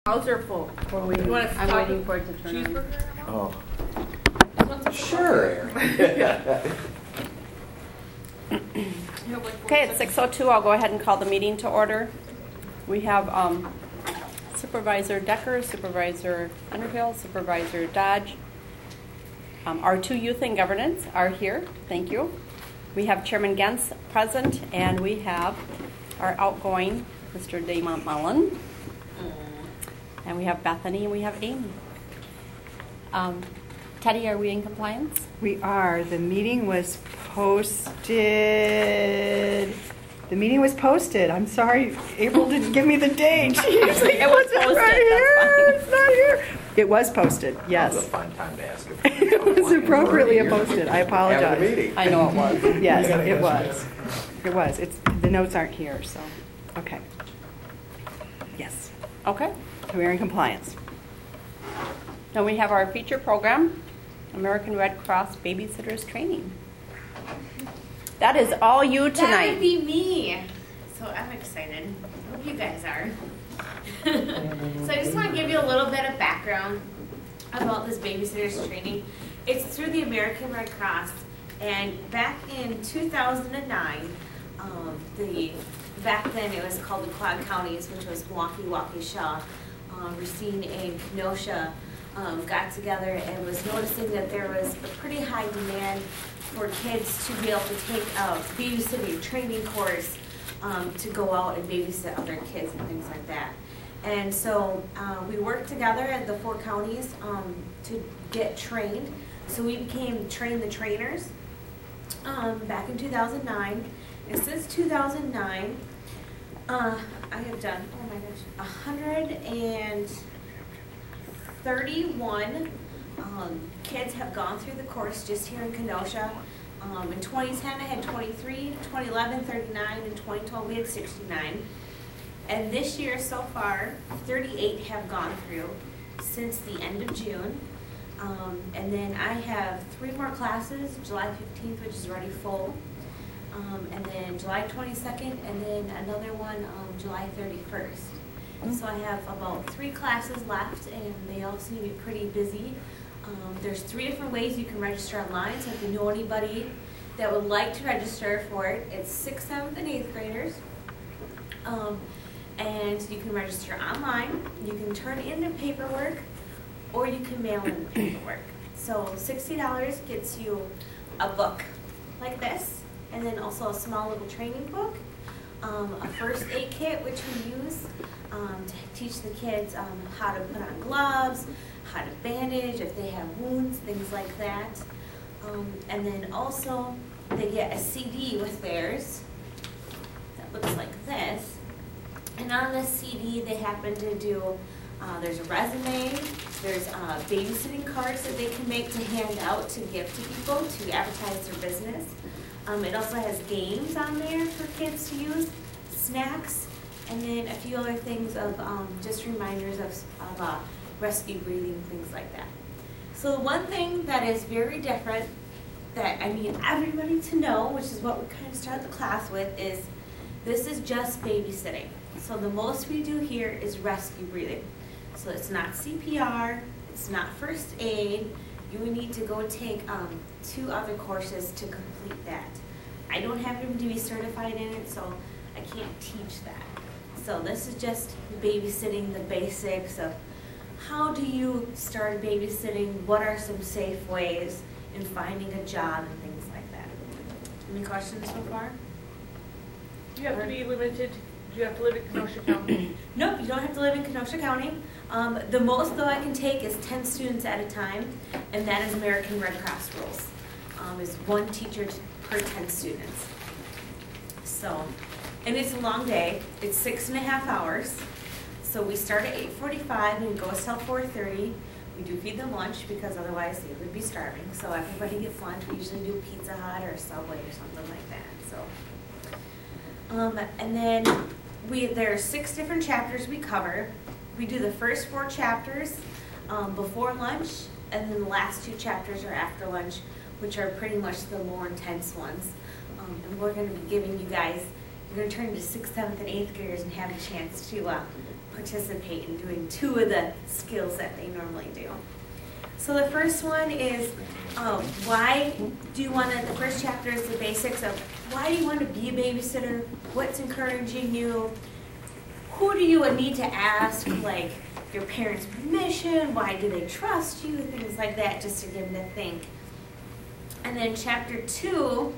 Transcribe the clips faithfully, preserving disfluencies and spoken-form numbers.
How's are full? We're waiting. You want I'm to waiting for it to turn on. Oh, Cheeseburger? sure. Okay, it's six oh two. I'll go ahead and call the meeting to order. We have um, Supervisor Decker, Supervisor Underhill, Supervisor Dodge. Um, our two youth in governance are here. Thank you. We have Chairman Gens present, and we have our outgoing Mister Damon Mullen. And we have Bethany and we have Amy. Um, Teddy, are we in compliance? We are. The meeting was posted. The meeting was posted. I'm sorry, April didn't give me the date. She usually It was puts posted, right that's here. fine. It's not here. It was posted. That was a Yes, fun time to ask if it was appropriately posted. I After the apologize. meeting. I know it was. Yes, You gotta it catch was. It was. It's the notes aren't here, so okay. Yes, Okay. we are in compliance. Now we have our feature program, American Red Cross Babysitters Training. That is all you That would tonight. be me. So I'm excited. I hope you guys are. So I just want to give you a little bit of background about this babysitters training. It's through the American Red Cross, and back in two thousand nine, um, the back then it was called the Quad Counties, which was Milwaukee, Waukesha, um, Racine, and Kenosha. Um, got together and was noticing that there was a pretty high demand for kids to be able to take a babysitting training course um, to go out and babysit other kids and things like that. And so uh, we worked together at the four counties um, to get trained. So we became Train the Trainers um, back in two thousand nine. And since two thousand nine, uh, I have done, oh my gosh, one hundred thirty-one um, kids have gone through the course just here in Kenosha. Um, in twenty ten I had twenty-three, twenty eleven thirty-nine, and twenty twelve we had sixty-nine. And this year so far, thirty-eight have gone through since the end of June. Um, and then I have three more classes, July fifteenth, which is already full. Um, and then July twenty-second, and then another one um, July thirty-first. So I have about three classes left, and they all seem to be pretty busy. Um, there's three different ways you can register online, so if you know anybody that would like to register for it, it's sixth, seventh, and eighth graders. Um, and you can register online, you can turn in the paperwork, or you can mail in the paperwork. So sixty dollars gets you a book like this, and then also a small little training book, um, a first aid kit, which we use um, to teach the kids um, how to put on gloves, how to bandage if they have wounds, things like that. Um, and then also they get a C D with theirs that looks like this. And on this C D they happen to do, uh, there's a resume, there's uh, babysitting cards that they can make to hand out to give to people to advertise their business. Um, it also has games on there for kids to use, snacks, and then a few other things of um, just reminders of, of uh, rescue breathing, things like that. So the one thing that is very different that I need everybody to know, which is what we kind of start the class with, is this is just babysitting. So the most we do here is rescue breathing. So it's not C P R, it's not first aid. You would need to go take um, two other courses to complete that. I don't happen to be certified in it, so I can't teach that. So this is just babysitting, the basics of how do you start babysitting, what are some safe ways in finding a job and things like that. Any questions so far? Do you have to be limited? Do you have to live in Kenosha County? Nope, you don't have to live in Kenosha County. Um, the most though I can take is ten students at a time, and that is American Red Cross rules. Um, is one teacher per ten students. So, and it's a long day. It's six and a half hours. So we start at eight forty-five and it goes till four thirty. We do feed them lunch because otherwise they would be starving. So everybody gets lunch. We usually do Pizza Hut or Subway or something like that. So, um, and then we there are six different chapters we cover. We do the first four chapters um, before lunch, and then the last two chapters are after lunch, which are pretty much the more intense ones. Um, and we're going to be giving you guys, we're going to turn into sixth, seventh, and eighth graders and have a chance to uh, participate in doing two of the skills that they normally do. So the first one is, um, why do you want to, the first chapter is the basics of why do you want to be a babysitter, what's encouraging you, who do you need to ask, like your parents' permission, why do they trust you, things like that, just to get them to think. And then chapter two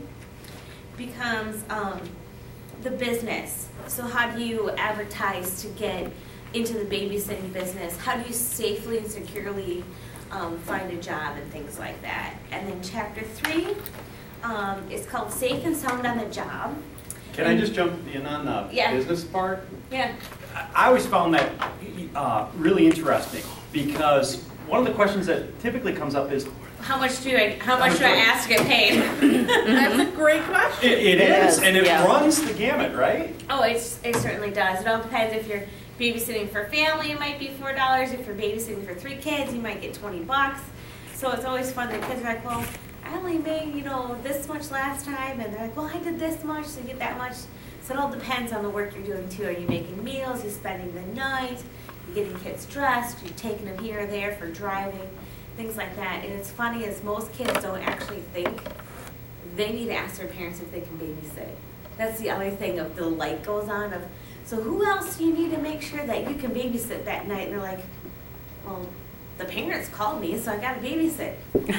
becomes um, the business. So how do you advertise to get into the babysitting business? How do you safely and securely um, find a job and things like that? And then chapter three um, is called Safe and Sound on the Job. Can I just jump in on the Yeah. business part? Yeah. I always found that uh, really interesting because one of the questions that typically comes up is, How much do I, how much do I ask to get paid? That's a great question. it, it It is, is, and it yeah. runs the gamut, right? Oh, it's, it certainly does. It all depends. If you're babysitting for family, it might be four dollars. If you're babysitting for three kids, you might get twenty bucks. So it's always fun. The kids are like, well, I only made, you know, this much last time. And they're like, well, I did this much, so you get that much. So it all depends on the work you're doing, too. Are you making meals? Are you spending the night? You're getting kids dressed? You're taking them here or there for driving? Things like that. And it's funny is most kids don't actually think they need to ask their parents if they can babysit. That's the other thing of the light goes on of, so who else do you need to make sure that you can babysit that night? And they're like, well, the parents called me, so I got to babysit.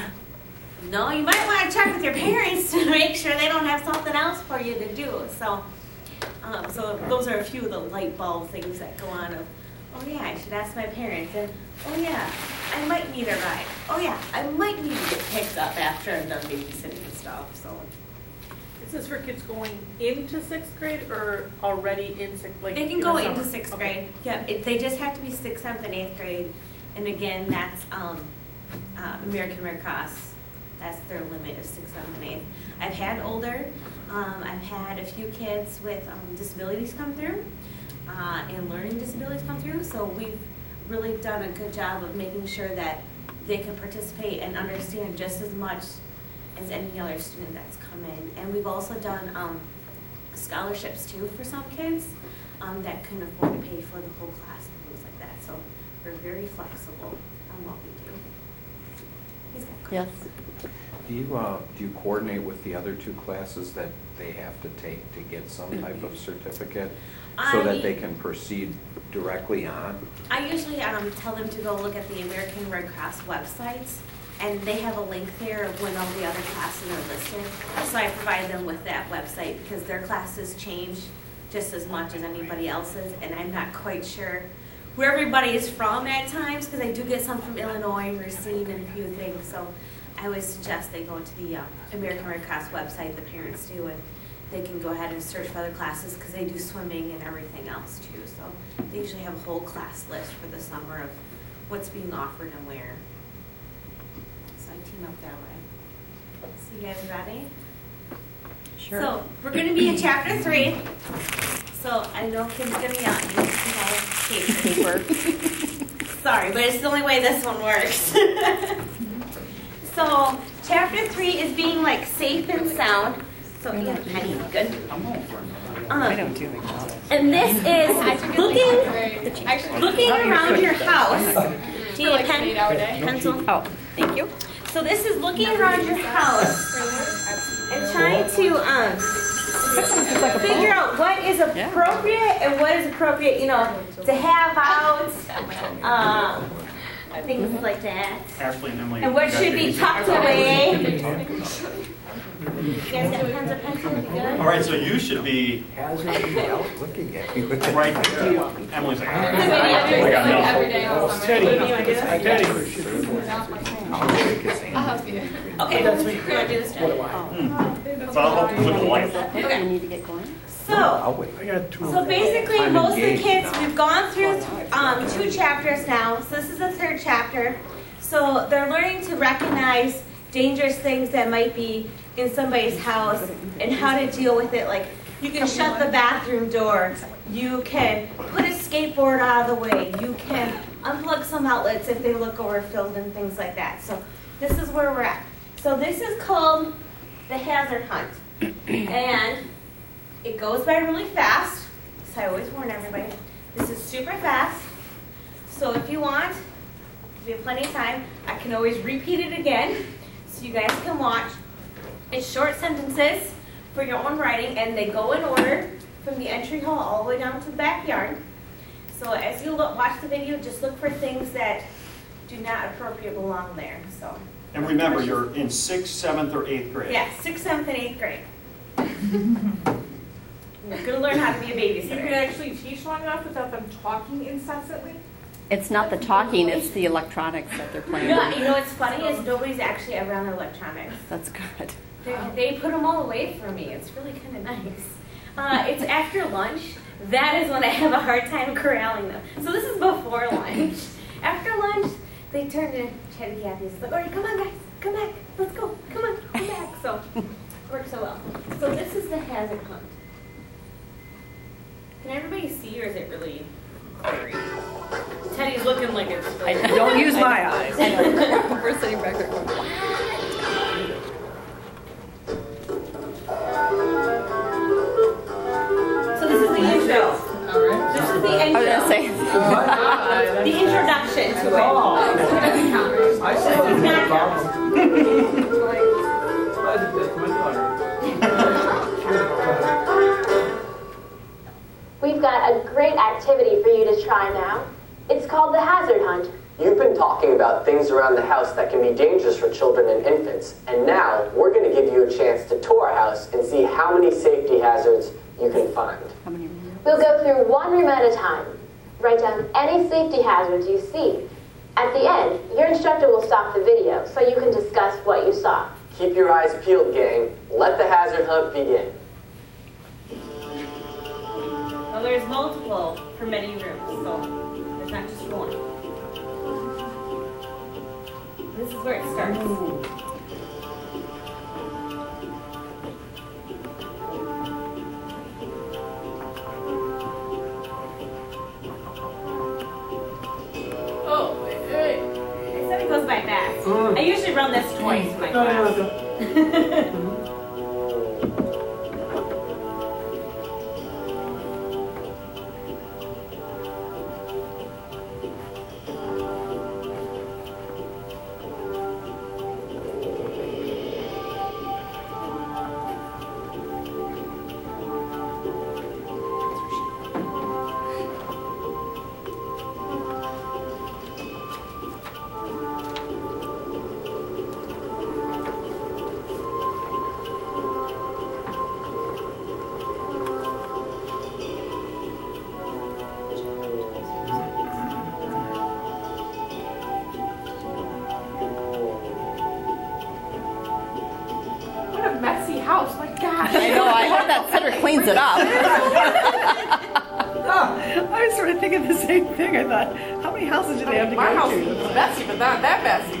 No, you might want to check with your parents to make sure they don't have something else for you to do. So, um, so those are a few of the light bulb things that go on of, oh yeah, I should ask my parents. And oh yeah, I might need a ride. Oh yeah, I might need to get picked up after I'm done babysitting and stuff. So Is this for kids going into sixth grade or already in sixth grade? they can in go the into summer? sixth Okay. grade. Yeah, it, they just have to be sixth, seventh, and eighth grade. And again, that's um, uh, American Red Cross. That's their limit of sixth, seventh, and eighth. I've had older. Um, I've had a few kids with um, disabilities come through uh, and learning disabilities come through. So we've really done a good job of making sure that they can participate and understand just as much as any other student that's come in. And we've also done um, scholarships too for some kids um, that couldn't afford to pay for the whole class and things like that. So we're very flexible on what we do. He's got a question. Yes. Do you, uh, do you coordinate with the other two classes that they have to take to get some type of certificate so I- that they can proceed directly on? I usually um, tell them to go look at the American Red Cross websites, and they have a link there of when all the other classes are listed. So I provide them with that website because their classes change just as much as anybody else's, and I'm not quite sure where everybody is from at times because I do get some from Illinois and Racine and a few things. So I always suggest they go to the uh, American Red Cross website, the parents do, and they can go ahead and search for other classes because they do swimming and everything else too. So they usually have a whole class list for the summer of what's being offered and where. So I team up that way. So you guys ready? Sure. So we're going to be in chapter three. So I know kids are going to yell at me because I have paper. Paper. Sorry, but it's the only way this one works. So chapter three is being like safe and sound. So yeah, Penny, good. I'm home for it. I Um, don't do it. and this is looking looking around your house. Do you need a pen? Pencil? Oh, thank you. So this is looking around your house and trying to um, figure out what is appropriate and what is appropriate, you know, to have out, um, things like that. Ashley and Emily. And what you got should be these? tucked away. You guys got pens and pencils? You good? All right, so you should be Hazard out looking at me with that. right there. Emily's like, I got nothing. Teddy. I'll shake his hand. Okay, that's me. You want to do this, Jen? So I'll help you with the light. Do you need to get going? So, I'll wait. so basically, I'm most of the engaged kids, now. we've gone through um, two chapters now. So this is the third chapter. So they're learning to recognize dangerous things that might be in somebody's house and how to deal with it. Like you can shut the bathroom door. You can put a skateboard out of the way. You can unplug some outlets if they look overfilled and things like that. So this is where we're at. So this is called the hazard hunt. And it goes by really fast, so I always warn everybody. This is super fast, so if you want, we have plenty of time, I can always repeat it again, so you guys can watch. It's short sentences for your own writing, and they go in order from the entry hall all the way down to the backyard. So as you look, watch the video, just look for things that do not appropriately belong there. So. And remember, you're in sixth, seventh, or eighth grade. Yeah, sixth, seventh, and eighth grade. You're gonna learn how to be a You can babysitter. actually teach long enough without them talking incessantly. It's not the talking, it's the electronics that they're You playing. know, you know what's funny is nobody's actually ever on electronics. That's good. They, they put them all away for me. It's really kind of nice. Uh, it's after lunch. That is when I have a hard time corralling them. So this is before lunch. After lunch, they turn to Chatty Cathy. It's like, all right, come on, guys. Come back. Let's go. Come on. Come back. So it works so well. So this is the hazard hunt. Can everybody see, or is it really blurry? Teddy's looking like it's I really... know. Don't use my eyes. I know. We're sitting back there going, So this is the intro. All right. This is the I was intro. gonna say, The introduction to it. I saw It's not count. We've got a great activity for you to try now. It's called the hazard hunt. You've been talking about things around the house that can be dangerous for children and infants, and now we're going to give you a chance to tour our house and see how many safety hazards you can find. how many rooms? We'll go through one room at a time. Write down any safety hazards you see. At the end, your instructor will stop the video so you can discuss what you saw. Keep your eyes peeled, gang. Let the hazard hunt begin. Well, there's multiple for many rooms, so there's not just one. This is where it starts. Oh, wait, wait. It said it goes by fast. I usually run this twice in my class. What a messy house. My gosh. I know, I hope that sitter cleans it up. I was sort of thinking the same thing. I thought, how many houses do they have to My go house to? is messy, but not that messy.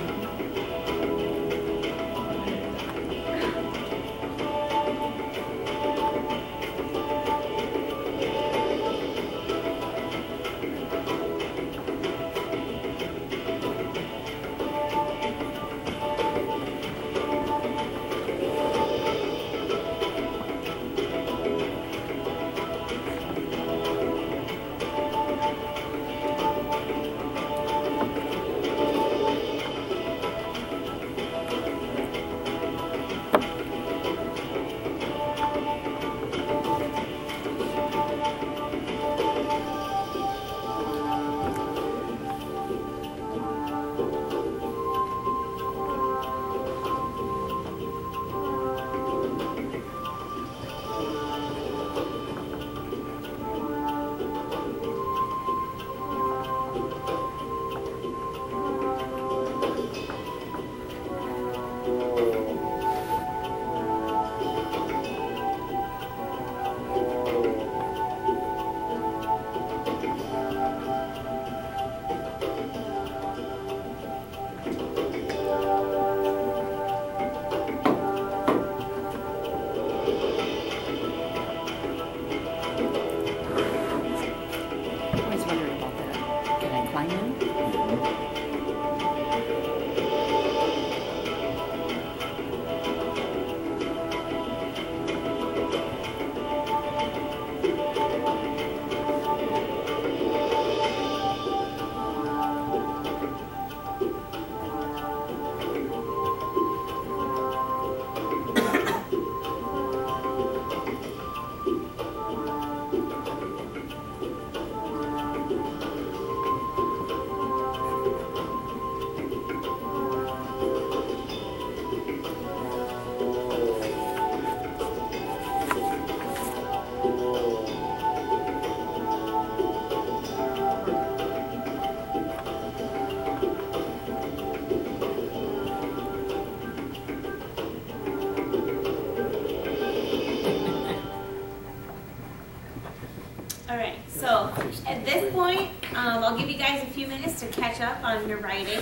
So at this point, um, I'll give you guys a few minutes to catch up on your writing.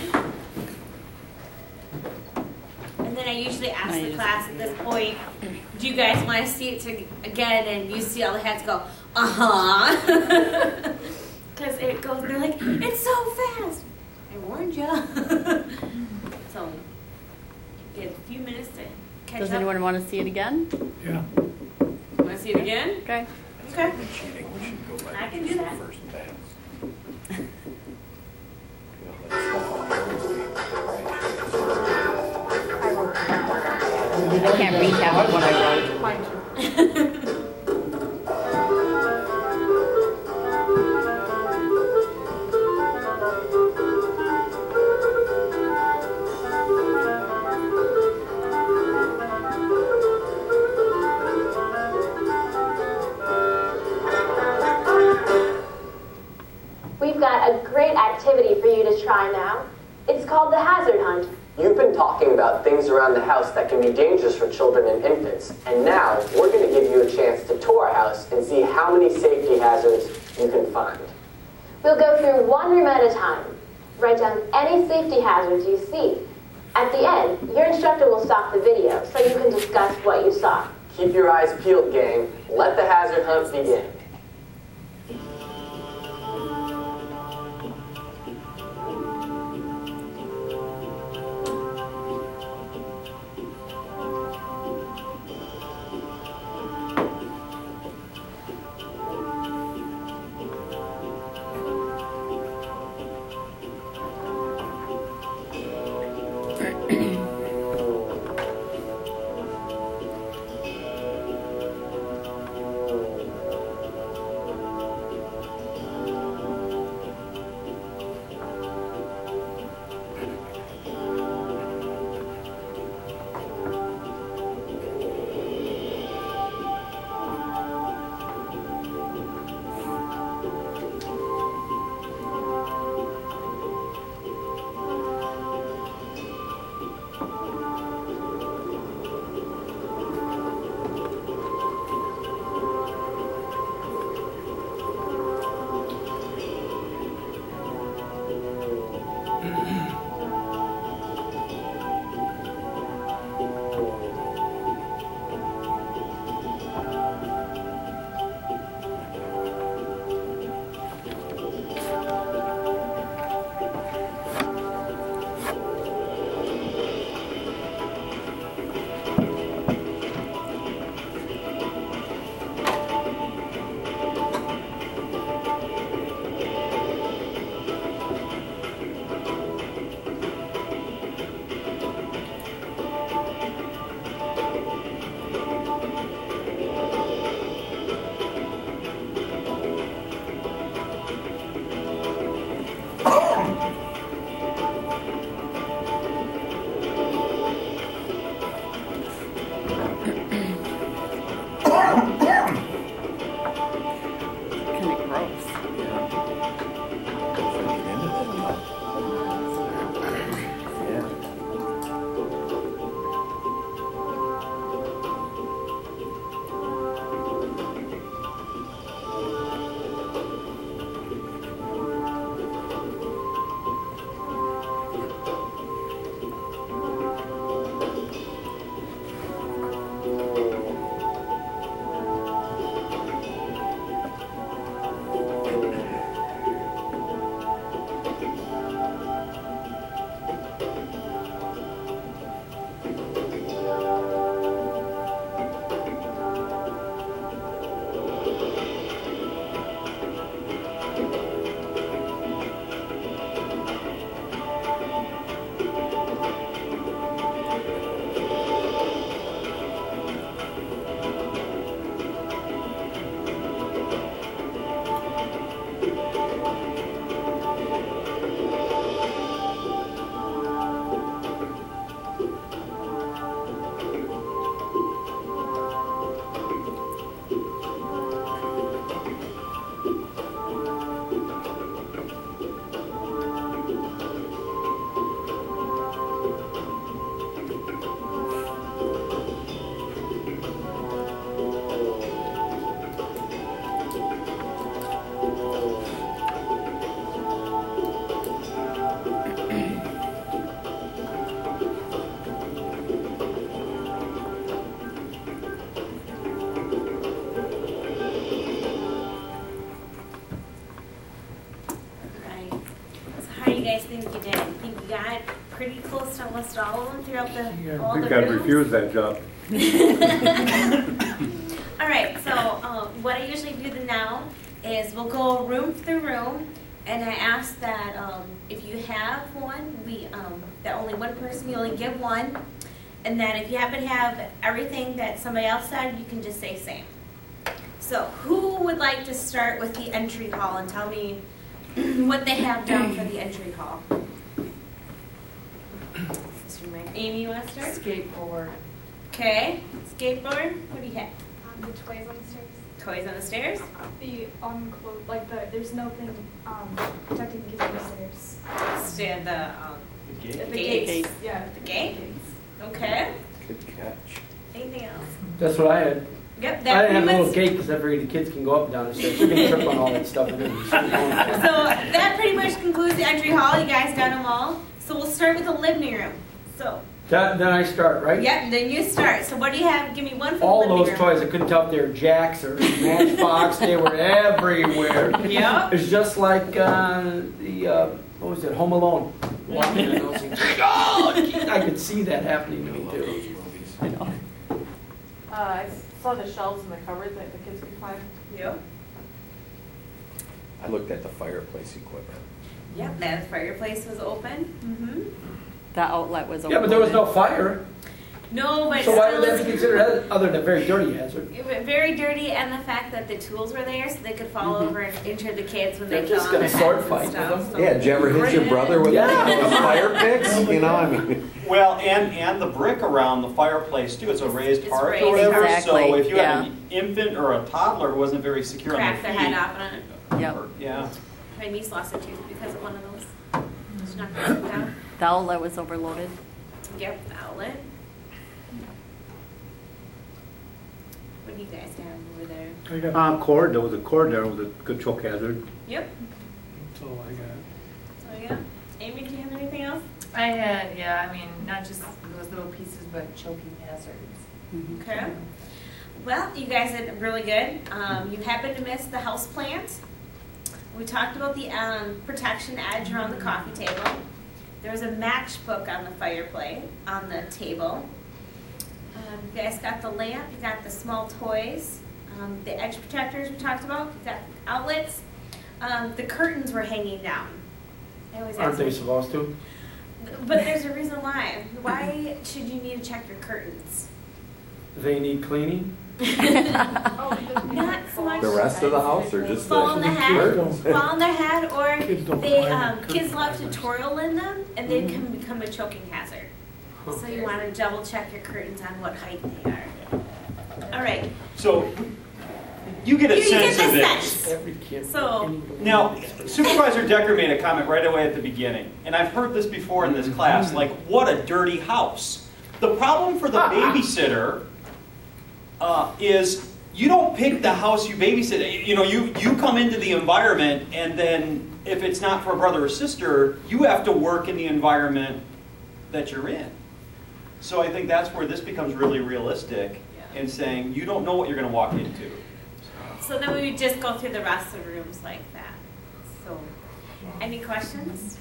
And then I usually ask the class at this point, do you guys want to see it to, again? And you see all the heads go, uh-huh. Because it goes, they're like, it's so fast. I warned you. So you have a few minutes to catch Does up. anyone want to see it again? Yeah. Want to see it again? Okay. Okay. Cheating, we should go back I can to do the that. first pass. I can't recap what I wrote. We've got a great activity for you to try now. It's called the hazard hunt. You've been talking about things around the house that can be dangerous for children and infants, and now we're going to give you a chance to tour our house and see how many safety hazards you can find. We'll go through one room at a time. Write down any safety hazards you see. At the end, your instructor will stop the video so you can discuss what you saw. Keep your eyes peeled, gang. Let the hazard hunt begin. think you did. I think you got pretty close to almost all of them throughout the, Yeah, all I the think I'd rooms. refuse that job. All right, so um, what I usually do the now is we'll go room through room, and I ask that um, if you have one, we um, that only one person, you only give one, and then if you happen to have everything that somebody else said, you can just say same. So who would like to start with the entry hall and tell me what they have down for the entry hall? Amy, you want to start? Skateboard. Okay, skateboard. What do you have? Um, the toys on the stairs. Toys on the stairs. The unclosed, like the, there's nothing um, protecting the kids on the stairs. Stand the um, The gate? the The gates. gates. Yeah. The gate. Okay. Good catch. Anything else? That's what I had. Yep. I That didn't have a pretty little much. gate because I figured the kids can go up and down the stairs. They're going to trip on all that stuff. And then So that pretty much concludes the entry hall. You guys got them all. So we'll start with the living room. So. that, then I start, right? Yep. Then you start. So what do you have? Give me one for All the living those room. toys, I couldn't tell if they were Jacks or Matchbox. They were everywhere. Yep. It's just like uh, the, uh, what was it, Home Alone. Walking in those things. Oh, geez, I could see that happening to me too. I know. Uh, I saw the shelves in the cupboard that the kids could climb. Yep. I looked at the fireplace equipment. Yep. That fireplace was open. Mm-hmm. The outlet was open. Yeah, but there was no fire. No, but So why still would that it's- be considered other- other than a very dirty hazard? It was very dirty, and the fact that the tools were there, so they could fall over and injure the kids when They're they just fell on gonna their sword heads fight and with stuff. them. So. Yeah, did you ever hit your brother with Yeah. those fire picks? You know, I mean. Well, and, and the brick around the fireplace too, it's a raised It's hearth raised. or whatever, Exactly, so if you yeah. had an infant or a toddler who wasn't very secure on their Crack feet. their head off on it. Yep. or- Yeah. My niece lost a tooth because of one of those. She knocked her tooth down. The outlet was overloaded. Yep, the outlet. What do you guys have over there? Uh, cord, there was a cord there, was a good choke hazard. Yep. That's all I got. So yeah. Amy, do you have anything else? I had, yeah, I mean, not just those little pieces, but choking hazards. Okay. Well, you guys did really good. Um, you happened to miss the house plant. We talked about the um, protection edge around the coffee table. There was a matchbook on the fireplace, on the table. Um, you guys got the lamp, you got the small toys, um, the edge protectors we talked about, you got outlets. Um, the curtains were hanging down. I always Aren't ask they them- supposed to? But there's a reason why. Why should you need to check your curtains? They need cleaning? Not so much. The rest of the house or just the Fall on the head, curtains? fall on their head, or Kids don't they, climb um, on kids curtain love to climbers. twirl in them, and they can become a choking hazard. So you want to double check your curtains on what height they are. All right. So you get a You get sense the of this. sense. Every kid. So- Now, Supervisor Decker made a comment right away at the beginning, and I've heard this before in this class, like, what a dirty house. The problem for the babysitter uh, is you don't pick the house you babysit. You know, you, you come into the environment, and then if it's not for a brother or sister, you have to work in the environment that you're in. So I think that's where this becomes really realistic in saying you don't know what you're going to walk into. So then we would just go through the rest of the rooms like that. So, any questions?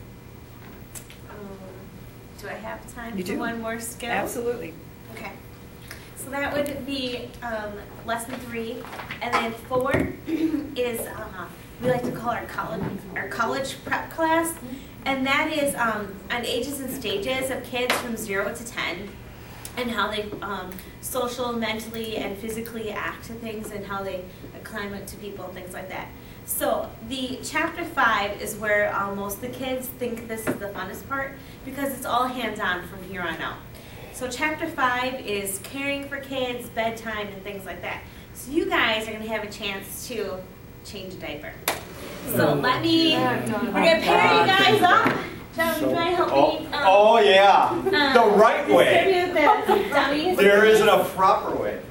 Um, do I have time You for do. one more skill? Absolutely. Okay. So that would be um, lesson three, and then four is uh, we like to call our college our college prep class, and that is um, on ages and stages of kids from zero to ten, and how they um, social, mentally, and physically act to things, and how they acclimate to people and things like that. So the chapter five is where uh, most of the kids think this is the funnest part because it's all hands-on from here on out. So chapter five is caring for kids, bedtime, and things like that. So you guys are going to have a chance to change a diaper. So let me, we're going to pair you guys up. John, would you mind help Oh, me? Um, oh yeah, um, the right way. distribute the dummies? There isn't a proper way.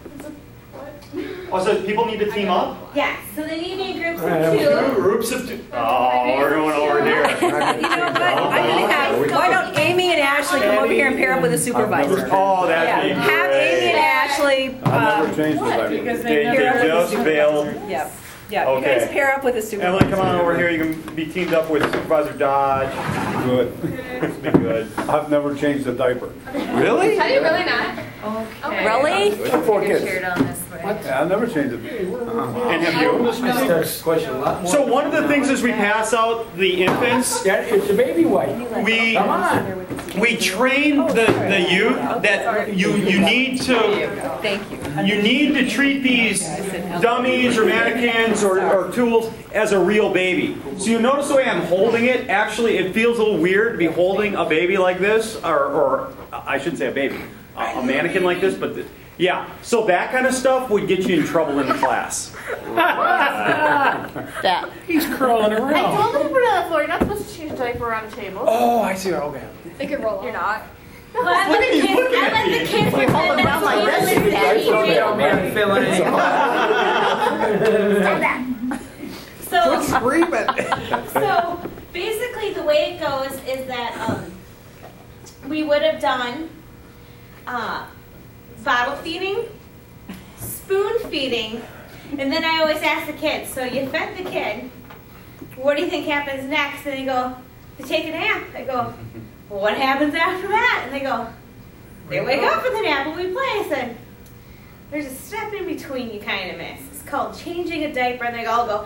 Oh, so people need to team up? Yes, so they need to be in groups All right, of I'm two. Groups of two. Oh, we're going over here. You know what? I'm gonna have, why don't Amy and Ashley come over here and pair up with a supervisor? Oh, that'd be Yeah. Have Amy and great. Ashley, I'll um, never change this. I- Because They, they they never. just failed. yeah, yeah, you guys Okay. pair up with a supervisor. Emily, come on over here. You can be teamed up with Supervisor Dodge. Good. It's been good. I've never changed a diaper. Really? Have you really not? Okay. Really? Four Take a kids. chair down this way. Yeah, I've never changed it. And have you? I start to question a lot more. So one of the things is we pass out the infants. Yeah, it's a baby wipe. We Come on. we train the, the youth that you you need to Thank you. you need to treat these dummies or mannequins or, or tools as a real baby. So you notice the way I'm holding it. Actually, it feels a little weird to be holding a baby like this, or, or I shouldn't say a baby, a, a mannequin like this. But the, yeah, so that kind of stuff would get you in trouble in the class. That. He's crawling I around. told them to put it on the floor. You're not supposed to change a diaper on a table. Oh, I see. Okay. They could roll. You're not. Well, I let the kids, I let the kids We hold them down like this. Don't tell me I'm feeling it. So, Screaming. so basically the way it goes is that um, we would have done uh, bottle feeding, spoon feeding, and then I always ask the kids, so you fed the kid, what do you think happens next? And they go, they take a nap. I go, well, what happens after that? And they go, they wake up for the nap and we play. I said, there's a step in between you kind of miss. It's called changing a diaper, and they all go,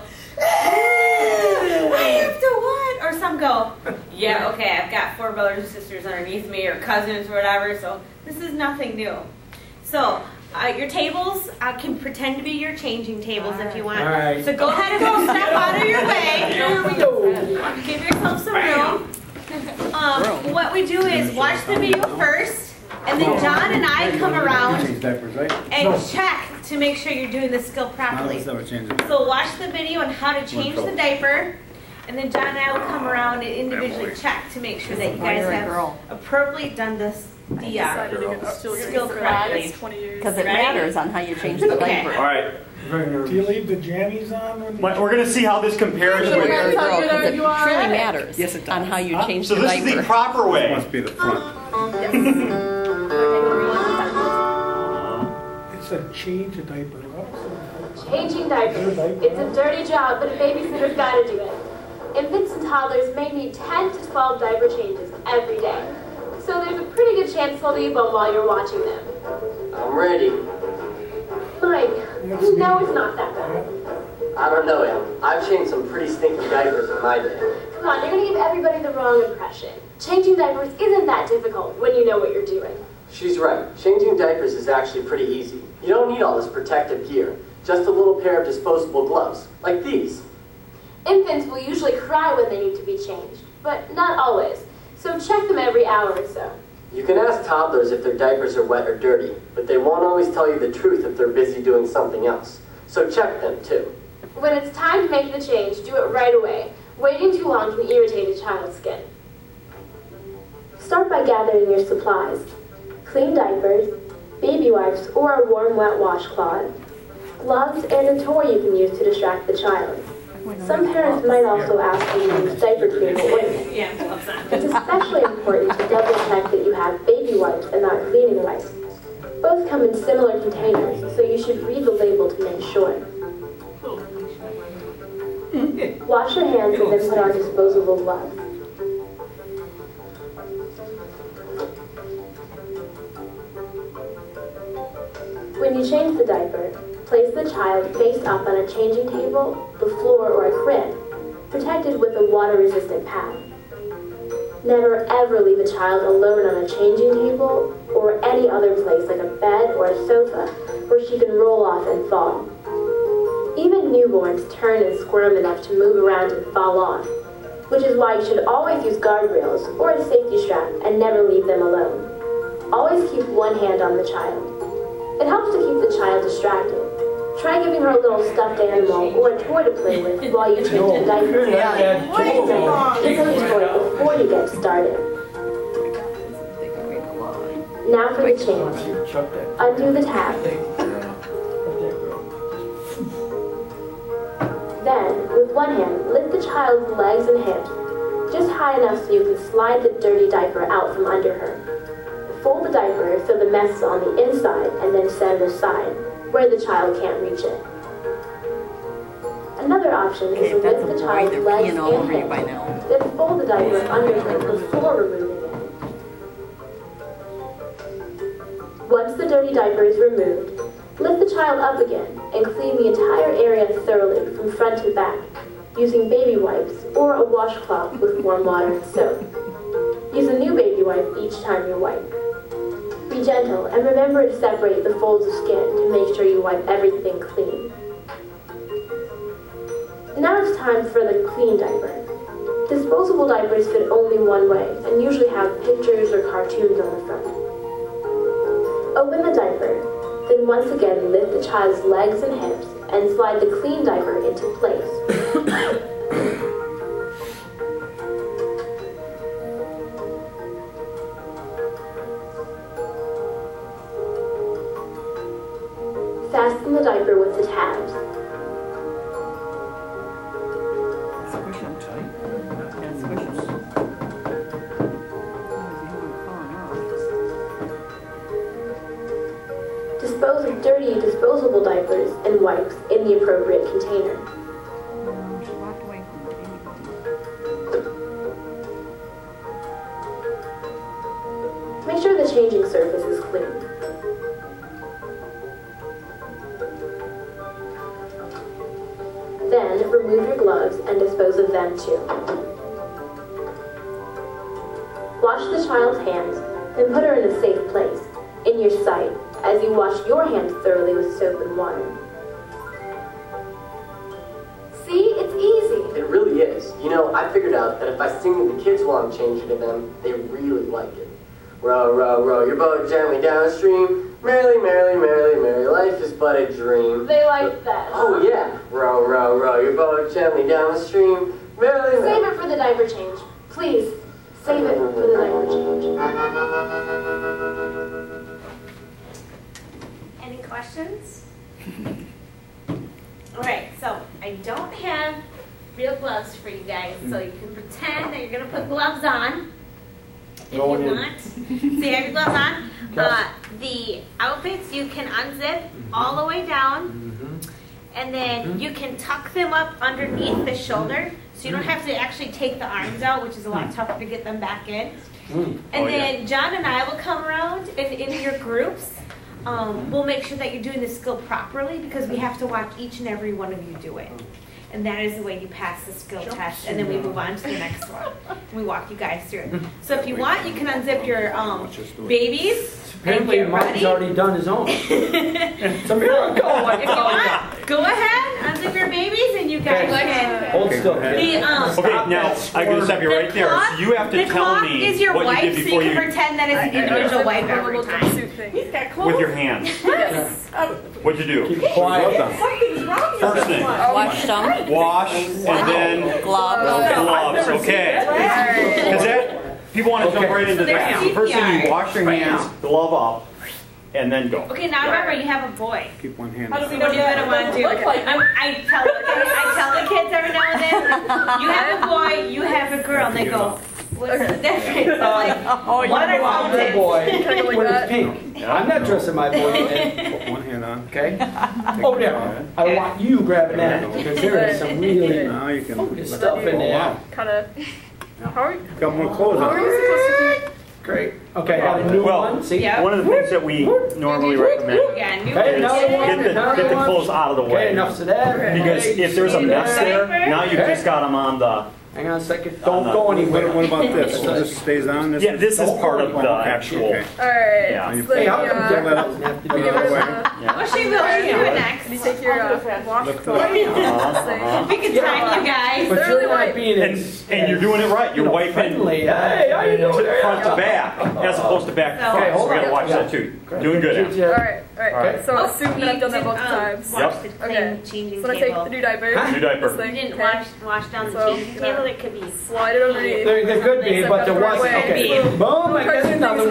I have to what? Or some go, yeah, okay, I've got four brothers and sisters underneath me, or cousins or whatever, so this is nothing new. So, uh, your tables uh, can pretend to be your changing tables if you want. All right. So go ahead and go step out of your way. Here we go. Give yourself some room. Um, what we do is watch the video first, and then John and I come around Change diapers, right? and check to make sure you're doing the skill properly. Never changed it. So watch the video on how to change the diaper, and then John and I will come around and individually check to make sure that you guys have appropriately done this the uh, skill correctly. Because it Right? matters on how you change the Okay. diaper. All right. Do you leave the jammies on? When But we're going to see how this compares You're a with. girl, 'cause it You are truly right. matters Yes, it does. on how you change So the this is the diaper. proper way. Must be the front. It said change a diaper. Changing diapers. It's a dirty job, but a babysitter's got to do it. Infants and toddlers may need ten to twelve diaper changes every day. So there's a pretty good chance they'll leave them while you're watching them. I'm ready. Fine. You know it's not that bad. I don't know, Em. I've changed some pretty stinky diapers in my day. Come on, you're going to give everybody the wrong impression. Changing diapers isn't that difficult when you know what you're doing. She's right. Changing diapers is actually pretty easy. You don't need all this protective gear. Just a little pair of disposable gloves, like these. Infants will usually cry when they need to be changed, but not always. So check them every hour or so. You can ask toddlers if their diapers are wet or dirty, but they won't always tell you the truth if they're busy doing something else. So check them, too. When it's time to make the change, do it right away. Waiting too long can irritate a child's skin. Start by gathering your supplies. Clean diapers, baby wipes, or a warm wet washcloth, gloves, and a toy you can use to distract the child. Some parents might also ask you to use diaper cream or ointment. Yeah, gloves on. It's especially important to double check that you have baby wipes and not cleaning wipes. Both come in similar containers, so you should read the label to make sure. Wash your hands and then put on disposable gloves. When you change the diaper, place the child face up on a changing table, the floor, or a crib, protected with a water-resistant pad. Never ever leave a child alone on a changing table or any other place like a bed or a sofa where she can roll off and fall. Even newborns turn and squirm enough to move around and fall off, which is why you should always use guardrails or a safety strap and never leave them alone. Always keep one hand on the child. It helps to keep the child distracted. Try giving her a little stuffed animal or a toy to play with while you change the diaper. Yeah, Give her a toy before you get started. Now for the change. Undo the tab. Then, with one hand, lift the child's legs and hips, just high enough so you can slide the dirty diaper out from under her. Fold the diaper so the mess is on the inside and then set it aside, where the child can't reach it. Another option is to lift the child's legs and hands, then fold the diaper underneath before removing it. Once the dirty diaper is removed, lift the child up again and clean the entire area thoroughly from front to back, using baby wipes or a washcloth with warm water and soap. Use a new baby wipe each time you wipe. Be gentle and remember to separate the folds of skin to make sure you wipe everything clean. Now it's time for the clean diaper. Disposable diapers fit only one way and usually have pictures or cartoons on the front. Open the diaper, then once again lift the child's legs and hips and slide the clean diaper into place. Fasten the diaper with the tabs. Squish them tight. Yeah, squish them. Dispose of dirty disposable diapers and wipes in the appropriate container. Make sure the changing surface is clean. Then remove your gloves and dispose of them too. Wash the child's hands and put her in a safe place, in your sight, as you wash your hands thoroughly with soap and water. See, it's easy. It really is. You know, I figured out that if I sing to the kids while I'm changing to them, they really like it. Row, row, row your boat gently downstream. Merrily, merrily, merrily, merrily, life is but a dream. They like that. Oh yeah. Row, row, row your boat gently down the stream. Merrily, merrily. Save it for the diaper change. Please, save it for the diaper change. Any questions? Alright, so I don't have real gloves for you guys, so you can pretend that you're going to put gloves on. If you Going in. want. So you have your gloves on. Uh, the outfits you can unzip all the way down, and then you can tuck them up underneath the shoulder, so you don't have to actually take the arms out, which is a lot tougher to get them back in. And Oh, then yeah. John and I will come around and in your groups. Um, we'll make sure that you're doing the skill properly because we have to watch each and every one of you do it. And that is the way you pass the skill test, and then we move on to the next one. We walk you guys through it. So if you want, you can unzip your um, babies. Apparently, and get Mike's ready. already done his own. It's a miracle. If you want, go ahead, unzip your babies, and you guys can. Hold still. The, um, Okay, now, I'm going to stop you the right there. cloth- So you have to the tell cloth me is your what wipe, you did so before you you... can pretend that it's an individual wipe every time. He's got clothes. With your hands. Yes. Um, What'd you do? Keep quiet. Something's wrong. First thing, Wash them. wash, and then Gloves. gloves, okay? Because that, people want to jump Okay. right into So there's that. So first thing, C P R. you wash your hands, glove up, and then go. Okay, now remember, you have a boy. Keep one hand. How does So he what know are you gonna that? want to do? Look like I'm, I tell the kids, I tell the kids every now and then, you have a boy, you have a girl, and they go, what's the difference? I'm like, Oh, what are I'm the fountains? boy when it's pink. I'm not dressing my boy in. Put one hand on. Okay? Oh, there. I want you grabbing that because there is some really Now you can. good stuff in there. Kind of. How are you? Got more clothes How are on. you supposed to do? Great. Okay, got a new Well, one. See? Yeah. One of the things that we normally recommend Yeah, new Okay, is now kids. the one. get the, now get the one. clothes out of the Okay, way. enough of that. Because if there's a mess there, now you've Okay. just got them on the... Hang on a second. Don't Uh, go What, anywhere. what about this? So this stays on? This Yeah, this is part of the Okay, actual... okay. Alright. Yeah. So Hey, you, how come uh, that doesn't have to you be give that us way? a- Yeah. What should we do you next? you take your uh, washcloth. Uh-huh. We can time you guys. But They're you're really not white. being And, as- and you're doing it right. You're you know, wiping friendly. Hey, how you doing? front to back as opposed to back to Okay, front. So hold we gotta on. watch Yeah. that too. Doing good, Em. Yeah. Alright, alright. Alright. So Oh, assume that I've done that both um, times. Wash Yep. the Okay. clean changing So when I table. take the new diaper, Huh? New diaper. this thing, You didn't okay, wash, wash down the So, changing gonna table, it could be. slide it underneath. There, there could be, but there wasn't. Okay. Boom, I got another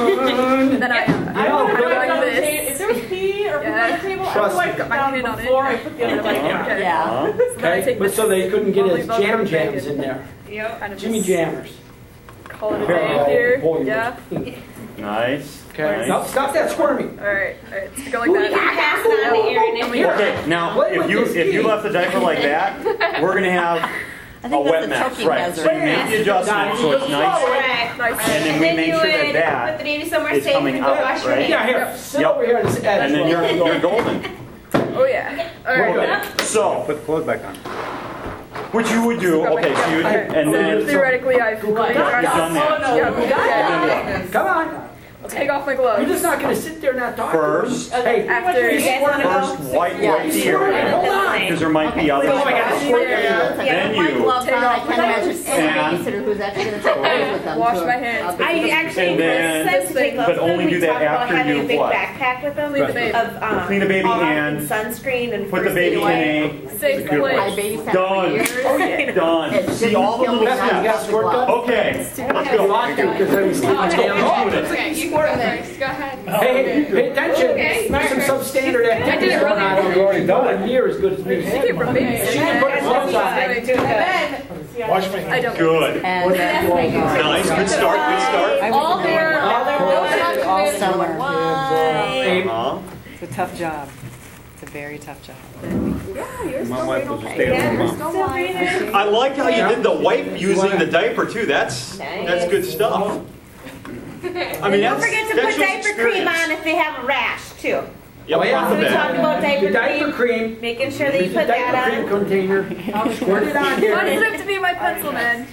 one. Then I, You I know, don't good like Down the this. ta- If there was pee or poop Yeah. on the table, I Trust would me. wipe Got it my down hand on it. before I put the other diaper on. Okay. Yeah. Uh-huh. So then I Okay, take but this so they couldn't get lovely his velvet jam thing jams and in there. Yep. kind of Jimmy just Jammers. call it a Oh, day here. boy, you Yeah. look- Nice. Okay, nice. now stop that squirming. All right, all right, so go like Ooh, that. you can pass it on to Aaron if you Okay, now Play if with you this if you key. left the diaper like that, we're gonna have I a think wet that's a match, choking right? hazard. So you make the adjustment so it's nice, Correct. Nice. and then we then make you sure would that that put the baby somewhere is safe coming and out, wash your right? hands. Yeah, here, sit Yep. over here on this edge. and then you're you're golden. Oh yeah. All right. Okay, so Put the clothes back on. what you would do? Okay, so you would, Okay. and So then theoretically, I've you've done that. Yeah. And then what? Come on. Take off my gloves. You're just not gonna sit there and not talk. First, Hey, After. You guys wanna go? first wipe Yeah. wipe the area Hold on. because there might be other Oh my stuff. gosh. Yeah. Then you Gloves on, I can't imagine And- any babysitter who's actually going to take photos with them. Wash to my a- hands. a big- I actually And then- said to take but gloves, only we do that talked about after having you a big what? backpack with them Clean the baby. of um, Clean the baby all and sunscreen and put the first baby aid in wipe. a Safe secure place. I place. babysat for Done. years. Done. It See all the shouldn't little kill me You got steps. squirt gun? Okay, let's go. Lock it, because I was Let's go. Let's do this. Okay, you can go next. Go ahead. Hey, pay attention. Okay. There's some substandard activities really going on. You've already done it near as good as me. Keep from baby. She can put gloves on. Wash my I hands. don't. Good. And Nice. Good start. Good start. All there. All summer. Hey, Uh-huh. It's a tough job. It's a very tough job. My wife was a stay-at-home mom. I like how you did the wipe using the diaper too. That's that's good stuff. I mean, Don't that's forget to that put shows diaper cream experience. on if they have a rash too. Yep, Oh, yeah. on the We talked back. about diaper the diaper cream, cream. making sure that you Use the put that diaper cream on. container. Squirt it on Why does here. it have to be my pencil, man?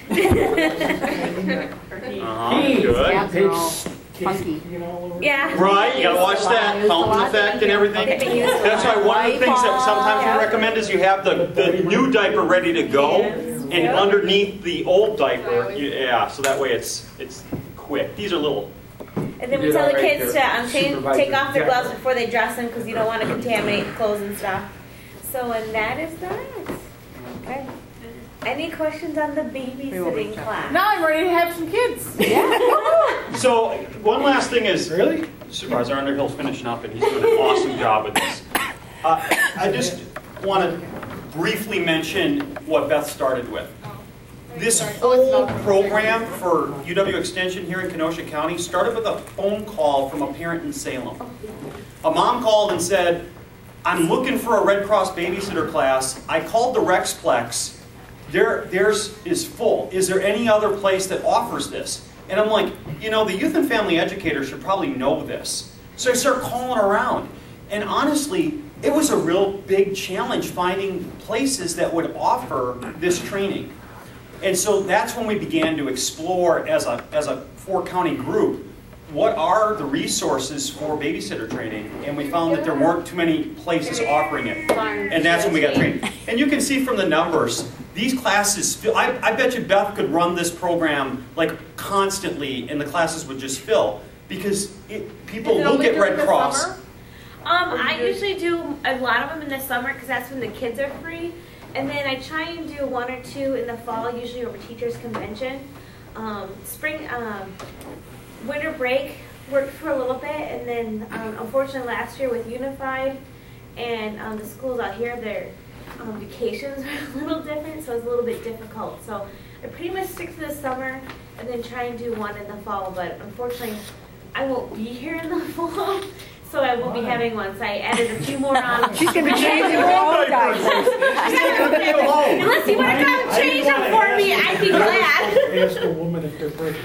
Uh-huh. Hey, Good. Abs are all funky. Yeah. Right, you gotta watch that fountain effect and everything. That's why one of the things that sometimes we recommend is you have the, the new diaper ready to go, and underneath the old diaper, you- yeah, so that way it's it's quick. These are little. And then we You tell did the all right kids there. to um, change, Supervisor take off their Jack. gloves before they dress them because you don't want to contaminate the clothes and stuff. So, and that is that. Okay. Any questions on the babysitting class? Now I'm ready to have some kids. So, one last thing is, Really? Supervisor Underhill's finishing up and he's doing an awesome job with this. Uh, I just want to briefly mention what Beth started with. This whole program for U W Extension here in Kenosha County started with a phone call from a parent in Salem. A mom called and said, I'm looking for a Red Cross babysitter class. I called the Rexplex. Their, theirs is full. Is there any other place that offers this? And I'm like, you know, the youth and family educator should probably know this. So I start calling around. And honestly, it was a real big challenge finding places that would offer this training. And so that's when we began to explore as a, as a four-county group, what are the resources for babysitter training? And we found that there weren't too many places offering it. And that's when we got trained. And you can see from the numbers, these classes, fill, I, I bet you Beth could run this program like constantly and the classes would just fill. Because it, people Is it look only at during Red the Cross. summer? Um, I usually do a lot of them in the summer because that's when the kids are free. And then I try and do one or two in the fall, usually over teachers' convention. Um, spring, um, winter break worked for a little bit, and then um, unfortunately last year with Unified and um, the schools out here, their um, vacations are a little different, so it's a little bit difficult. So I pretty much stick to the summer and then try and do one in the fall, but unfortunately I won't be here in the fall. So I will be having one, so I added a few more on. She's going to be changing her own diapers. Unless you want to come and change them for me, I'd be glad. Ask a woman if they're pregnant.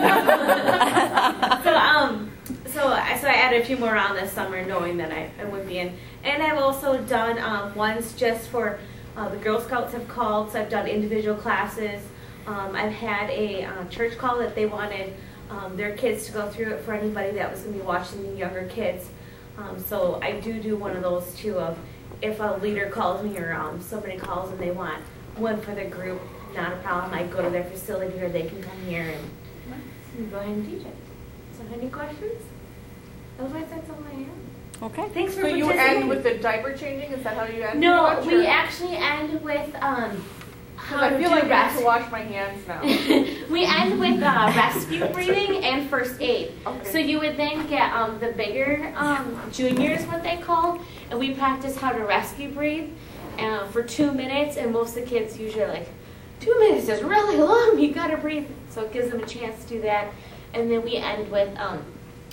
So, um, so I, so I added a few more on this summer, knowing that I, I would be in. And I've also done um, ones just for, uh, the Girl Scouts have called, so I've done individual classes. Um, I've had a uh, church call that they wanted um, their kids to go through it for anybody that was going to be watching the younger kids. Um, so I do do one of those too, of if a leader calls me or um, somebody calls and they want one for the group, not a problem. I go to their facility or they can come here and, and go ahead and teach it. So any questions? Otherwise, that's all I have. Okay. Thanks for So you participating. end with the diaper changing? Is that how you end? No, pretty much, we or- actually end with um. Because How I to feel do like I have rest. to wash my hands now. We end with uh, rescue breathing and first aid. Okay. So you would then get um, the bigger um, juniors, what they call, and we practice how to rescue breathe uh, for two minutes. And most of the kids usually are like, two minutes is really long. You gotta breathe. So it gives them a chance to do that. And then we end with um,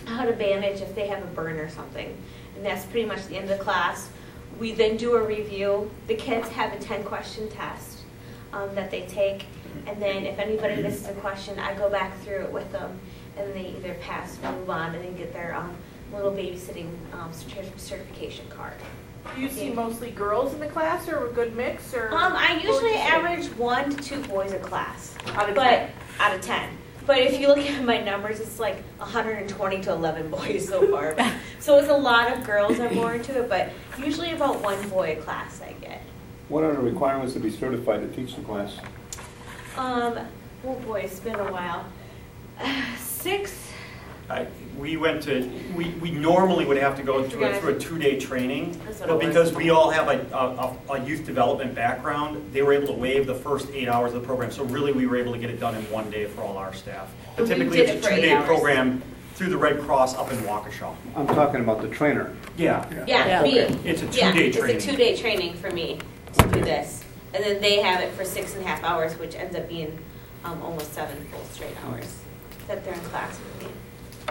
how to bandage if they have a burn or something. And that's pretty much the end of the class. We then do a review. The kids have a ten question test um, that they take. And then if anybody misses a question, I go back through it with them. And they either pass, move on, and then get their um, little babysitting um, certi- certification card. Do you see mostly girls in the class, or a good mix, or? Um, I what would usually you say? average one to two boys a class. Out of but, ten? Out of ten. But if you look at my numbers, it's like one hundred twenty to eleven boys so far. So it's a lot of girls are more into it, but usually about one boy a class I get. What are the requirements to be certified to teach the class? Um, oh boy, it's been a while. Uh, six. I, we went to, we, we normally would have to go through a, through a two-day training, That's what but it was. because we all have a, a, a youth development background, they were able to waive the first eight hours of the program. So really, we were able to get it done in one day for all our staff. But We typically, did it's it a for eight two-day hours. program through the Red Cross up in Waukesha. I'm talking about the trainer. Yeah. Yeah, Yeah. me. It's a Yeah, two-day training. it's a two-day training for me to do this. And then they have it for six and a half hours, which ends up being um, almost seven full straight hours that they're in class with me.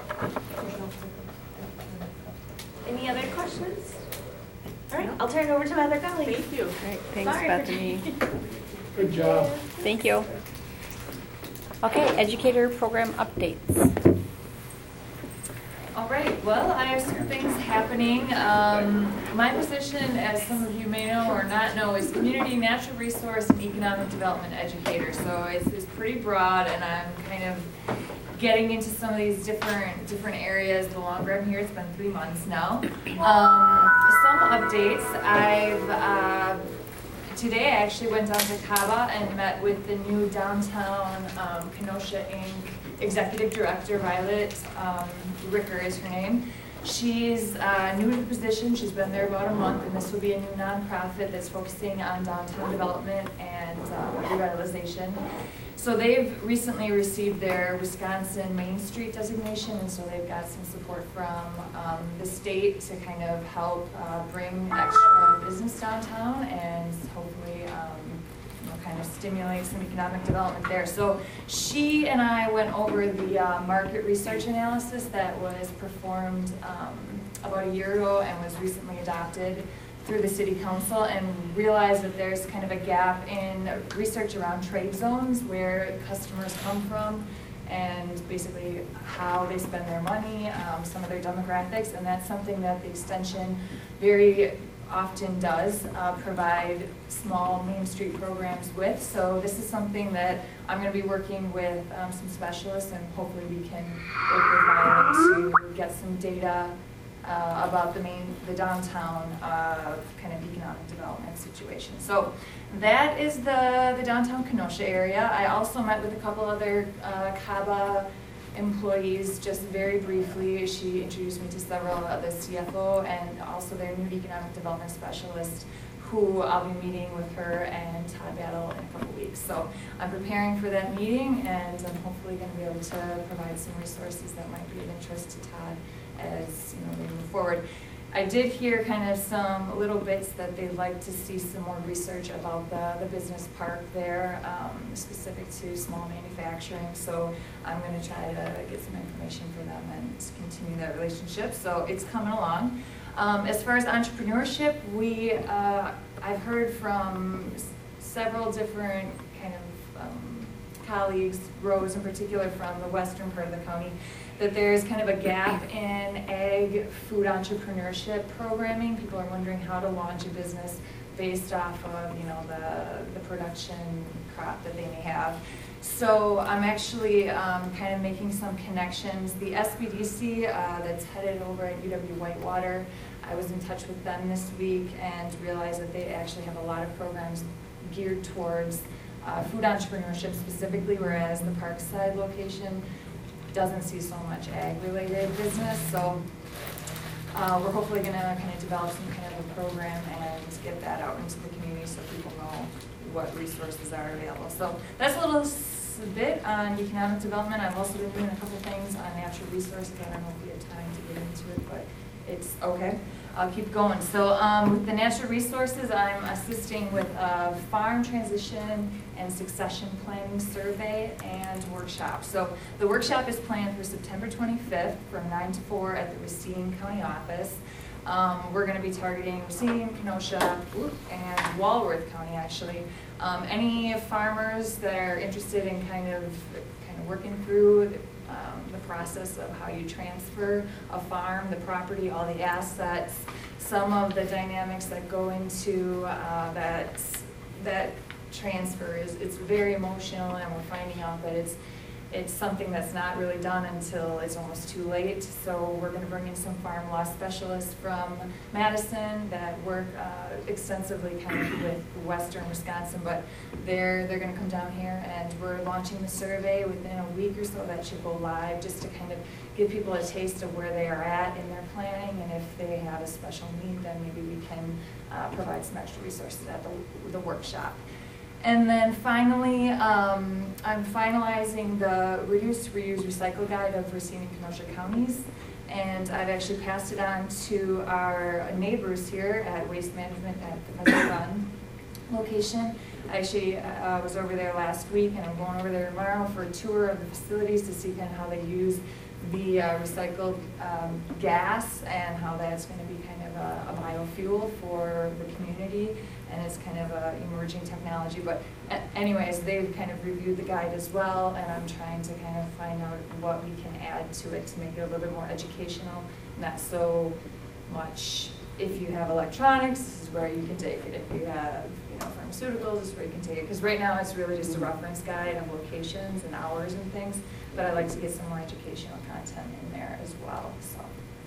Any other questions? All right, I'll turn it over to my other colleague. Thank you. Great, thanks, Sorry. Bethany. Good job. Thank you. Okay, educator program updates. All right, well, I have some things happening. Um, my position, as some of you may know or not know, is Community Natural Resource and Economic Development Educator. So it's, it's pretty broad, and I'm kind of getting into some of these different different areas. The longer I'm here, it's been three months now. Um, some updates. I've uh, today I actually went down to Caba and met with the new downtown um, Kenosha Incorporated Executive Director, Violet um, Ricker is her name. She's uh, new to the position. She's been there about a month, and this will be a new nonprofit that's focusing on downtown development and uh, revitalization. So they've recently received their Wisconsin Main Street designation, and so they've got some support from um, the state to kind of help uh, bring extra business downtown and hopefully um, you know, kind of stimulate some economic development there. So she and I went over the uh, market research analysis that was performed um, about a year ago and was recently adopted through the city council, and realized that there's kind of a gap in research around trade zones, where customers come from, and basically how they spend their money, um, some of their demographics, and that's something that the extension very often does uh, provide small Main Street programs with. So this is something that I'm going to be working with um, some specialists, and hopefully we can work with Violet to get some data Uh, about the main, the downtown uh, kind of economic development situation. So that is the, the downtown Kenosha area. I also met with a couple other uh, Caba employees just very briefly. She introduced me to several of the C F O and also their new economic development specialist, who I'll be meeting with her and Todd Battle in a couple weeks. So I'm preparing for that meeting, and I'm hopefully going to be able to provide some resources that might be of interest to Todd as you know we move forward. I did hear kind of some little bits that they'd like to see some more research about the, the business park there, um, specific to small manufacturing. So I'm going to try to get some information for them and continue that relationship. So it's coming along. Um, as far as entrepreneurship, we uh, I've heard from s several different kind of um, colleagues, Rose in particular from the western part of the county, that there's kind of a gap in ag food entrepreneurship programming. People are wondering how to launch a business based off of you know the the production crop that they may have. So I'm actually um, kind of making some connections. The S B D C uh, that's headed over at U W Whitewater, I was in touch with them this week and realized that they actually have a lot of programs geared towards uh, food entrepreneurship specifically, whereas the Parkside location doesn't see so much ag-related business. So uh, we're hopefully going to kind of develop some kind of a program and get that out into the community so people know what resources are available. So that's a little bit on economic development. I've also been doing a couple things on natural resources. I don't know if we have time to get into it, but It's okay. I'll keep going. So um, with the natural resources, I'm assisting with a farm transition and succession planning survey and workshop. So the workshop is planned for September twenty-fifth from nine to four at the Racine County office. Um, we're going to be targeting Racine, Kenosha, and Walworth County actually. Um, any farmers that are interested in kind of kind of working through the, um, the process of how you transfer a farm, the property, all the assets, some of the dynamics that go into uh, that that transfer is it's very emotional, and we're finding out that it's it's something that's not really done until it's almost too late. So we're going to bring in some farm law specialists from Madison that work uh, extensively kind of with western Wisconsin, but they're they're going to come down here, and we're launching the survey within a week or so. That should go live, just to kind of give people a taste of where they are at in their planning, and if they have a special need, then maybe we can uh, provide some extra resources at the, the workshop. And then finally, um, I'm finalizing the Reduce, Reuse, Recycle Guide of Racine and Kenosha counties. And I've actually passed it on to our neighbors here at Waste Management at the Meadow Run location. I actually uh, was over there last week, and I'm going over there tomorrow for a tour of the facilities to see kind of how they use the uh, recycled um, gas, and how that's going to be kind of a, a biofuel for the community. And it's kind of a emerging technology. But anyways, they've kind of reviewed the guide as well, and I'm trying to kind of find out what we can add to it to make it a little bit more educational, not so much if you have electronics, this is where you can take it. If you have, you know, pharmaceuticals, this is where you can take it. Because right now it's really just a reference guide of locations and hours and things, but I'd like to get some more educational content in there as well. So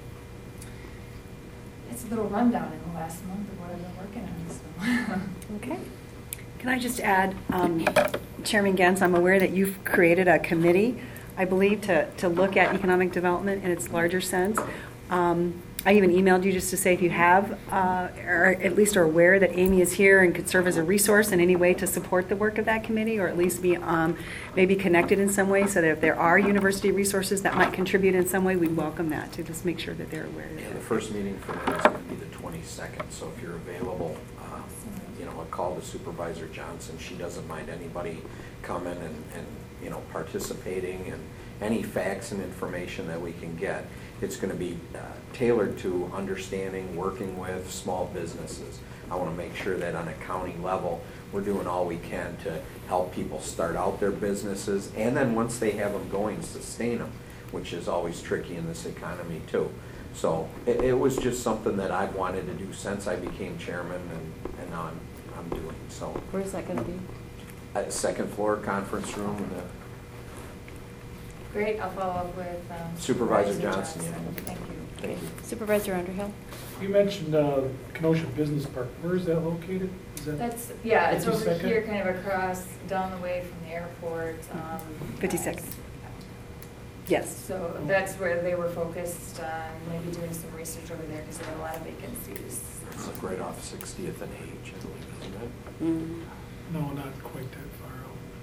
it's a little rundown in the last month of what I've been working on. So. Okay. Can I just add, um, Chairman Gens, I'm aware that you've created a committee, I believe, to, to look at economic development in its larger sense. Um, I even emailed you just to say if you have, uh, or at least are aware that Amy is here and could serve as a resource in any way to support the work of that committee, or at least be um, maybe connected in some way, so that if there are university resources that might contribute in some way, we welcome that, to just make sure that they're aware of it. Yeah, the first meeting for that is going to be the twenty-second, so if you're available, um, you know, a call to Supervisor Johnson. She doesn't mind anybody coming and, and you know, participating, and any facts and information that we can get. It's going to be uh, tailored to understanding, working with small businesses. I want to make sure that on a county level, we're doing all we can to help people start out their businesses, and then once they have them going, sustain them, which is always tricky in this economy too. So it, it was just something that I've wanted to do since I became chairman, and, and now I'm, I'm doing. So where's that going to be? At the second floor conference room. In the Great, I'll follow up with um, Supervisor Supervisor Johnson. Johnson. Yeah. Thank you. Thank you. Supervisor Underhill. You mentioned uh, Kenosha Business Park. Where is that located? Is that That's, yeah, it's over fifty-second? here, kind of across, down the way from the airport. Um, fifty-second. uh, Yes. So that's where they were focused on maybe doing some research over there, because they have a lot of vacancies. It's like right off sixtieth and H, I believe, isn't it? Mm. No, not quite that far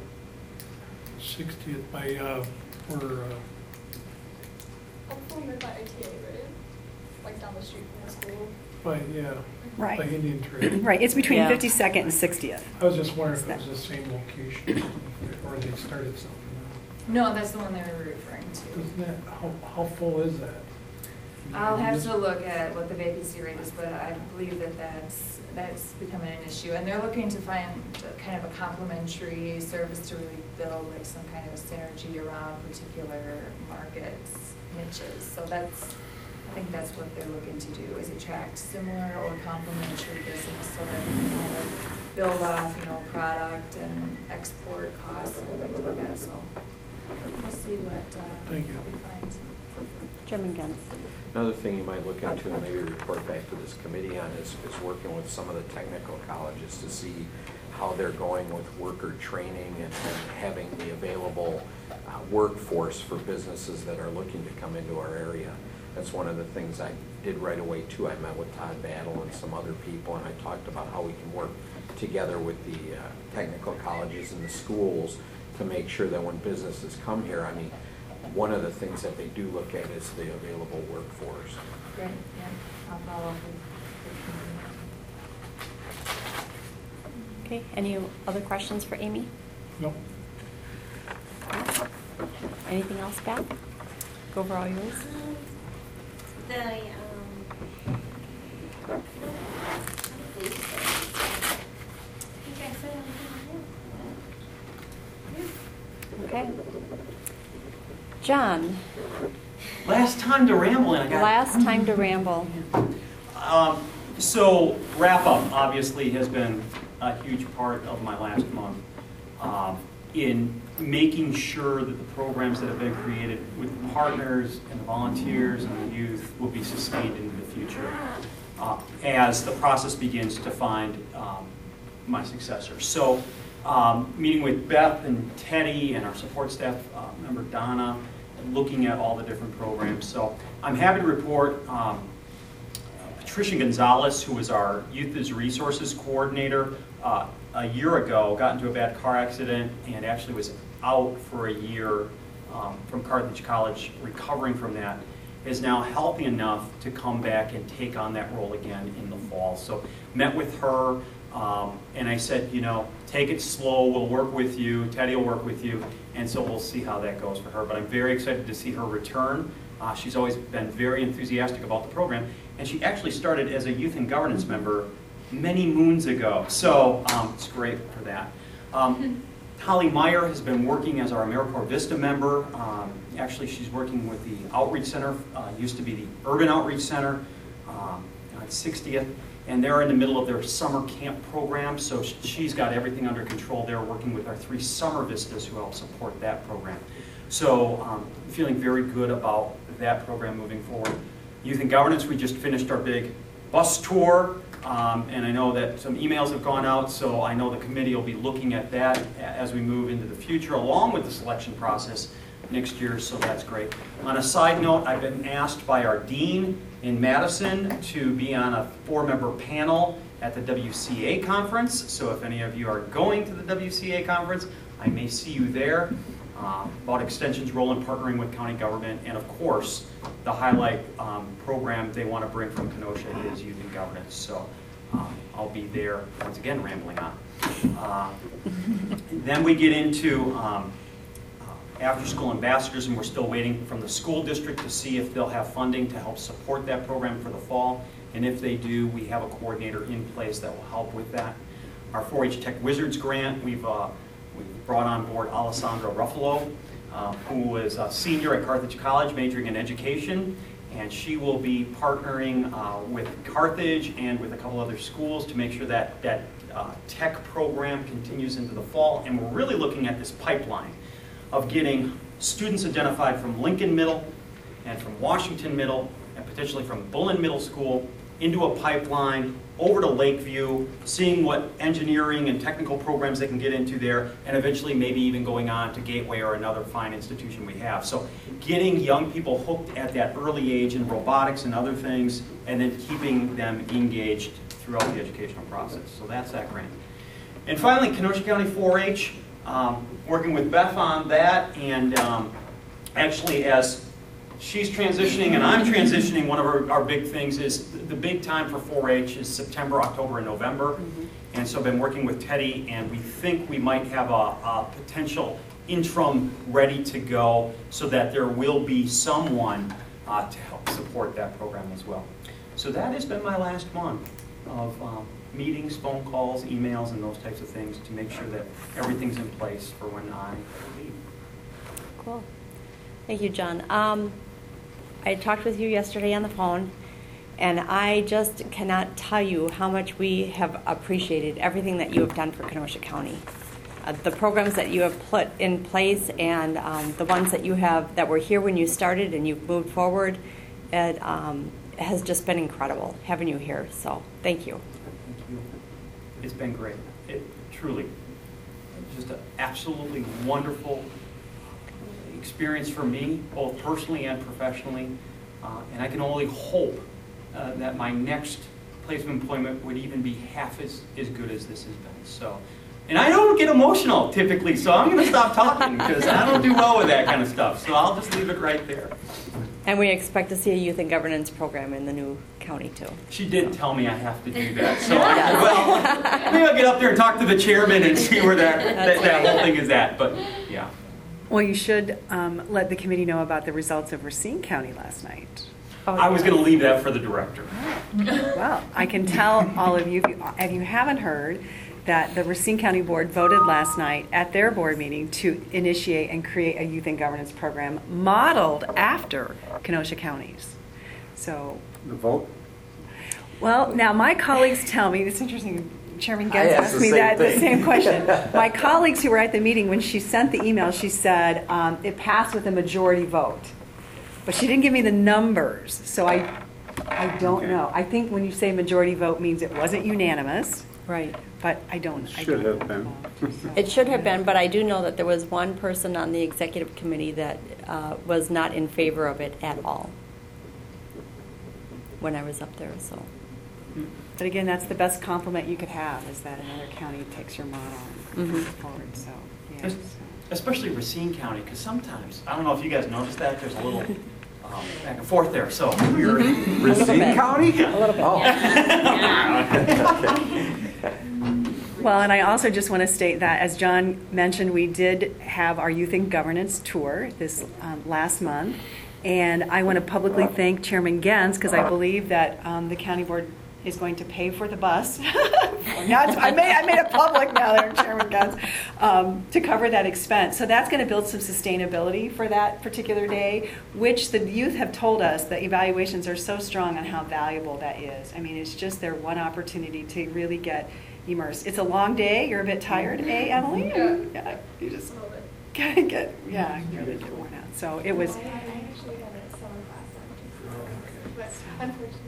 out. sixtieth by, uh, where, uh, Hopefully by I T A, right? Like down the street from the school. by, yeah. Right. By Indian Trail. Right, it's between Yeah. fifty-second and sixtieth. I was just wondering if it was the same location, or they started something No, that's the one they were referring else. to. Isn't that, how, how full is that? I'll have to look at what the vacancy rate is, but I believe that that's, that's becoming an issue. And they're looking to find kind of a complementary service to really build like some kind of a synergy around particular markets, niches. So that's, I think that's what they're looking to do, is attract similar or complementary business so that we can kind of build off, you know, product and export costs and things like that. So we'll see what, uh, Thank you. we find. Chairman Gens. Another thing you might look into and maybe report back to this committee on is, is working with some of the technical colleges to see how they're going with worker training and, and having the available uh, workforce for businesses that are looking to come into our area. That's one of the things I did right away too. I met with Todd Battle and some other people, and I talked about how we can work together with the uh, technical colleges and the schools to make sure that when businesses come here, I mean, one of the things that they do look at is the available workforce. Great, yeah, I'll follow up with. Okay, any other questions for Amy? No. Anything else, Beth? Go over all yours. Um, The, um, I think I said everything. Okay. John, Last time to ramble, and I got last time to ramble. Um, so wrap up obviously has been a huge part of my last month um, in making sure that the programs that have been created with the partners and the volunteers and the youth will be sustained into the future uh, as the process begins to find um, my successor. So um, meeting with Beth and Teddy and our support staff uh, member Donna, looking at all the different programs. So I'm happy to report um, Patricia Gonzalez, who was our Youth as Resources Coordinator, uh, a year ago got into a bad car accident and actually was out for a year um, from Carthage College, recovering from that, is now healthy enough to come back and take on that role again in the fall. So met with her, um, and I said, you know, take it slow, we'll work with you, Teddy will work with you, and so we'll see how that goes for her. But I'm very excited to see her return. Uh, she's always been very enthusiastic about the program, and she actually started as a youth and governance member many moons ago, so um, it's great for that. Um, Holly Meyer has been working as our AmeriCorps Vista member. Um, actually, she's working with the Outreach Center, uh, used to be the Urban Outreach Center, um, at sixtieth, and they're in the middle of their summer camp program, so she's got everything under control there, working with our three summer vistas who help support that program. So um, feeling very good about that program moving forward. Youth and Governance, we just finished our big bus tour. Um, and I know that some emails have gone out, so I know the committee will be looking at that as we move into the future, along with the selection process next year, so that's great. On a side note, I've been asked by our dean in Madison to be on a four-member panel at the W C A conference, so if any of you are going to the W C A conference, I may see you there. Uh, about Extension's role in partnering with county government, and of course, the highlight um, program they want to bring from Kenosha is Youth and Governance. So um, I'll be there, once again, rambling on. Uh, then we get into um, uh, after-school ambassadors, and we're still waiting from the school district to see if they'll have funding to help support that program for the fall. And if they do, we have a coordinator in place that will help with that. Our four H Tech Wizards grant, we've uh, We've brought on board Alessandra Ruffalo, uh, who is a senior at Carthage College, majoring in education, and she will be partnering uh, with Carthage and with a couple other schools to make sure that that uh, tech program continues into the fall. And we're really looking at this pipeline of getting students identified from Lincoln Middle and from Washington Middle and potentially from Bullen Middle School into a pipeline over to Lakeview, seeing what engineering and technical programs they can get into there, and eventually maybe even going on to Gateway or another fine institution we have. So getting young people hooked at that early age in robotics and other things, and then keeping them engaged throughout the educational process. So that's that grant. And finally, Kenosha County four H, um, working with Beth on that, and um, actually as she's transitioning and I'm transitioning, one of our, our big things is the, the big time for four H is September, October, and November. Mm-hmm. And so I've been working with Teddy, and we think we might have a, a potential interim ready to go so that there will be someone uh, to help support that program as well. So that has been my last month of um, meetings, phone calls, emails, and those types of things to make sure that everything's in place for when I leave. Cool. Thank you, John. Um, I talked with you yesterday on the phone, and I just cannot tell you how much we have appreciated everything that you have done for Kenosha County. Uh, the programs that you have put in place, and um, the ones that you have that were here when you started and you've moved forward, it um, has just been incredible having you here. So thank you. Thank you. It's been great. It truly, just an absolutely wonderful experience for me, both personally and professionally, uh, and I can only hope uh, that my next place of employment would even be half as, as good as this has been. So And I don't get emotional typically, so I'm going to stop talking because I don't do well with that kind of stuff. So I'll just leave it right there. And we expect to see a youth and governance program in the new county too. She did tell me I have to do that. So I, well, maybe I'll get up there and talk to the chairman and see where that, that, that whole thing is at. But yeah. Well, you should um, let the committee know about the results of Racine County last night. Oh, I was going to leave that for the director. Well, I can tell all of you, if you, if you haven't heard, that the Racine County Board voted last night at their board meeting to initiate and create a youth and governance program modeled after Kenosha County's. So the vote? Well, now my colleagues tell me, it's interesting, Chairman Gens asked asked me the that same the thing. same question. My colleagues who were at the meeting, when she sent the email, she said um, it passed with a majority vote. But she didn't give me the numbers, so I, I don't Okay. know. I think when you say majority vote means it wasn't unanimous. Right. But I don't. I Should don't have been. know. It should have been, but I do know that there was one person on the executive committee that uh, was not in favor of it at all when I was up there. So, But again, that's the best compliment you could have, is that another county takes your model and moves Mhm. it forward. So, yeah. Es- Especially Racine County, because sometimes, I don't know if you guys noticed that, there's a little um, back and forth there. So you're Racine County? a little bit. Oh. Well, and I also just want to state that, as John mentioned, we did have our Youth and Governance Tour this um, last month. And I want to publicly thank Chairman Gens, because I believe that um, the county board is going to pay for the bus. Not, I, made, I made it public now there, Chairman Gens, um, to cover that expense. So that's going to build some sustainability for that particular day, which the youth have told us that evaluations are so strong on how valuable that is. I mean, it's just their one opportunity to really get immersed. It's a long day. You're a bit tired, eh, Emily? Yeah. Yeah, you just gotta get, yeah, you really get worn out. So it was. I actually had a summer class on Tuesday, but unfortunately.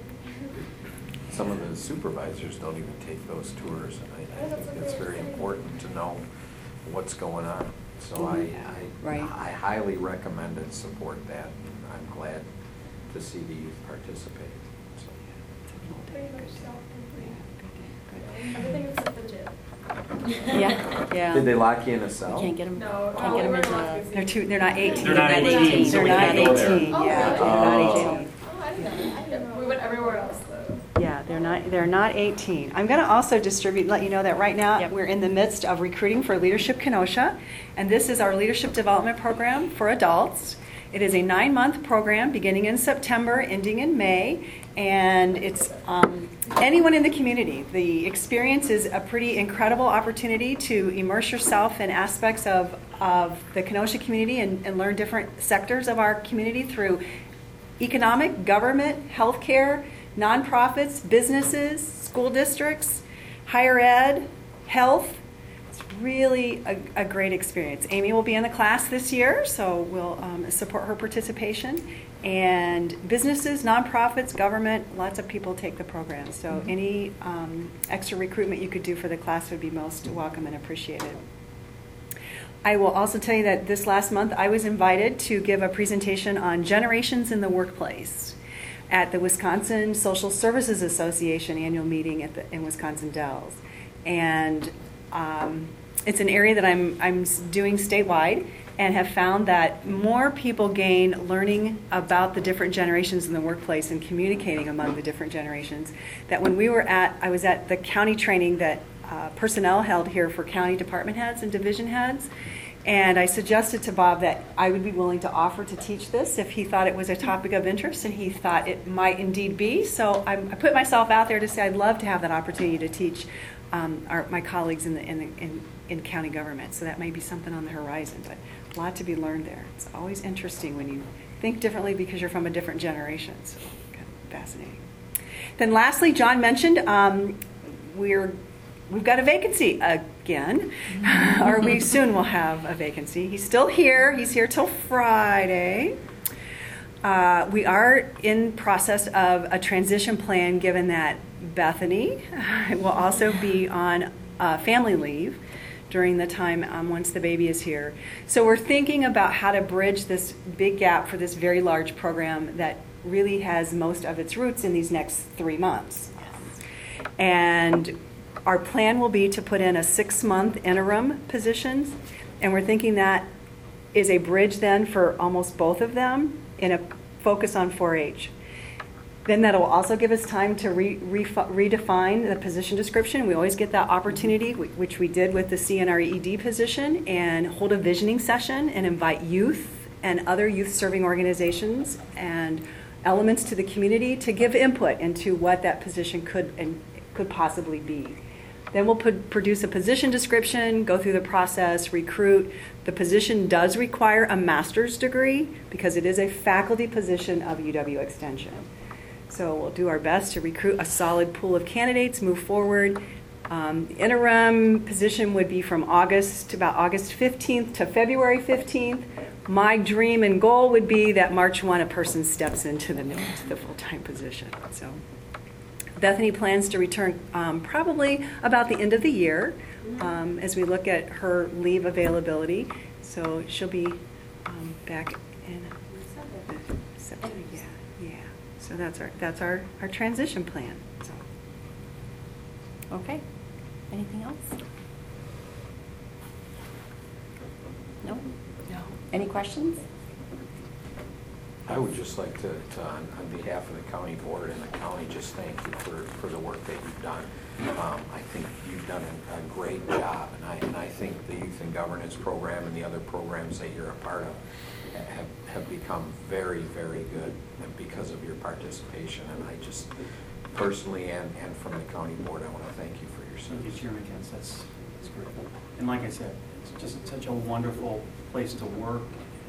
Some of the supervisors don't even take those tours, and I, I think it's very important to know what's going on. So I, I, Right. I highly recommend and support that, and I'm glad to see the youth participate. So. Pretty much self-complete. Everything except the gym. Yeah, yeah. Did they lock you in a cell? You can't get them. No, Can't oh, get them we in were the. lucky. They're too. They're not eighteen. They're not eighteen, so They're we not can't go there. eighteen. Oh, Yeah, really? they're not Oh. eighteen. Oh, I didn't know. I didn't know. We went everywhere else though. Yeah, they're not. They're not eighteen. I'm going to also distribute. Let you know that right now Yep. we're in the midst of recruiting for Leadership Kenosha, and this is our leadership development program for adults. It is a nine-month program beginning in September, ending in May, and it's um, anyone in the community. The experience is a pretty incredible opportunity to immerse yourself in aspects of, of the Kenosha community and, and learn different sectors of our community through economic, government, healthcare, nonprofits, businesses, school districts, higher ed, health. It's really a, a great experience. Amy will be in the class this year, so we'll um, support her participation. And businesses, nonprofits, government, lots of people take the program. So any um, extra recruitment you could do for the class would be most welcome and appreciated. I will also tell you that this last month I was invited to give a presentation on generations in the workplace at the Wisconsin Social Services Association annual meeting at the, in Wisconsin Dells. And um, it's an area that I'm, I'm doing statewide, and have found that more people gain learning about the different generations in the workplace and communicating among the different generations. That when we were at, I was at the county training that uh, personnel held here for county department heads and division heads, and I suggested to Bob that I would be willing to offer to teach this if he thought it was a topic of interest, and he thought it might indeed be. So I, I put myself out there to say I'd love to have that opportunity to teach um, our, my colleagues in, the, in, the, in, in county government. So that may be something on the horizon, but a lot to be learned there. It's always interesting when you think differently because you're from a different generation. So kind of fascinating. Then lastly, John mentioned um, we're we've got a vacancy again, or we soon will have a vacancy. He's still here. He's here till Friday. Uh, we are in process of a transition plan, given that Bethany will also be on uh, family leave during the time um, once the baby is here. So we're thinking about how to bridge this big gap for this very large program that really has most of its roots in these next three months. And our plan will be to put in a six-month interim positions, and we're thinking that is a bridge then for almost both of them in a focus on four H. Then that'll also give us time to re, re, redefine the position description. We always get that opportunity, which we did with the C N R E D position, and hold a visioning session and invite youth and other youth-serving organizations and elements to the community to give input into what that position could and could possibly be. Then we'll put, produce a position description, go through the process, recruit. The position does require a master's degree because it is a faculty position of U W Extension. So we'll do our best to recruit a solid pool of candidates, move forward. Um, the interim position would be from August, about August fifteenth to February fifteenth. My dream and goal would be that March first a person steps into the, the full-time position. So Bethany plans to return um, probably about the end of the year um, as we look at her leave availability. So she'll be um, back in September. Yeah, yeah. So that's our that's our, our transition plan. So. Okay. Anything else? No? No. Any questions? I would just like to, to on, on behalf of the county board and the county, just thank you for, for the work that you've done. Um, I think you've done a, a great job, and I, and I think the Youth and Governance program and the other programs that you're a part of have, have become very, very good because of your participation. And I just personally and, and from the county board, I want to thank you for your service. Thank you, Chairman Kentz. That's, that's great. And like I said, it's just such a wonderful place to work.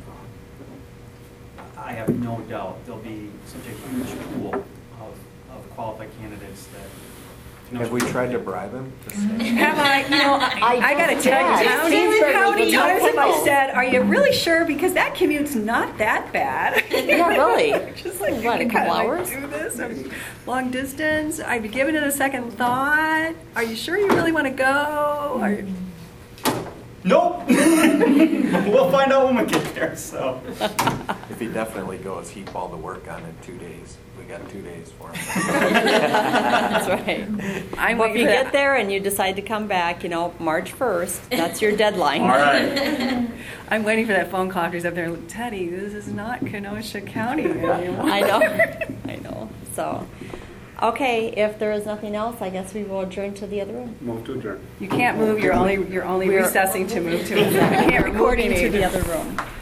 I have no doubt there'll be such a huge pool of, of qualified candidates that. You know, have we tried to bribe him? To say? Have I? You know, I, I got to tell you, how many times have I said, "Are you really sure?" Because that commute's not that bad. Yeah, really. Just like what, a couple hours? Like do this and long distance. I've given it a second thought. Are you sure you really want to go? Are you... Nope. We'll find out when we get there. So. If he definitely goes, heap all the work on in two days. We got two days for him. That's right. I'm well, if you get there and you decide to come back, you know, March first, that's your deadline. All right. I'm waiting for that phone call after he's up there. Teddy, this is not Kenosha County anymore. I know. I know. So. Okay, if there is nothing else, I guess we will adjourn to the other room. Move to adjourn. You can't move. You're only you're only We're recessing to move to. I can't recording to the other room.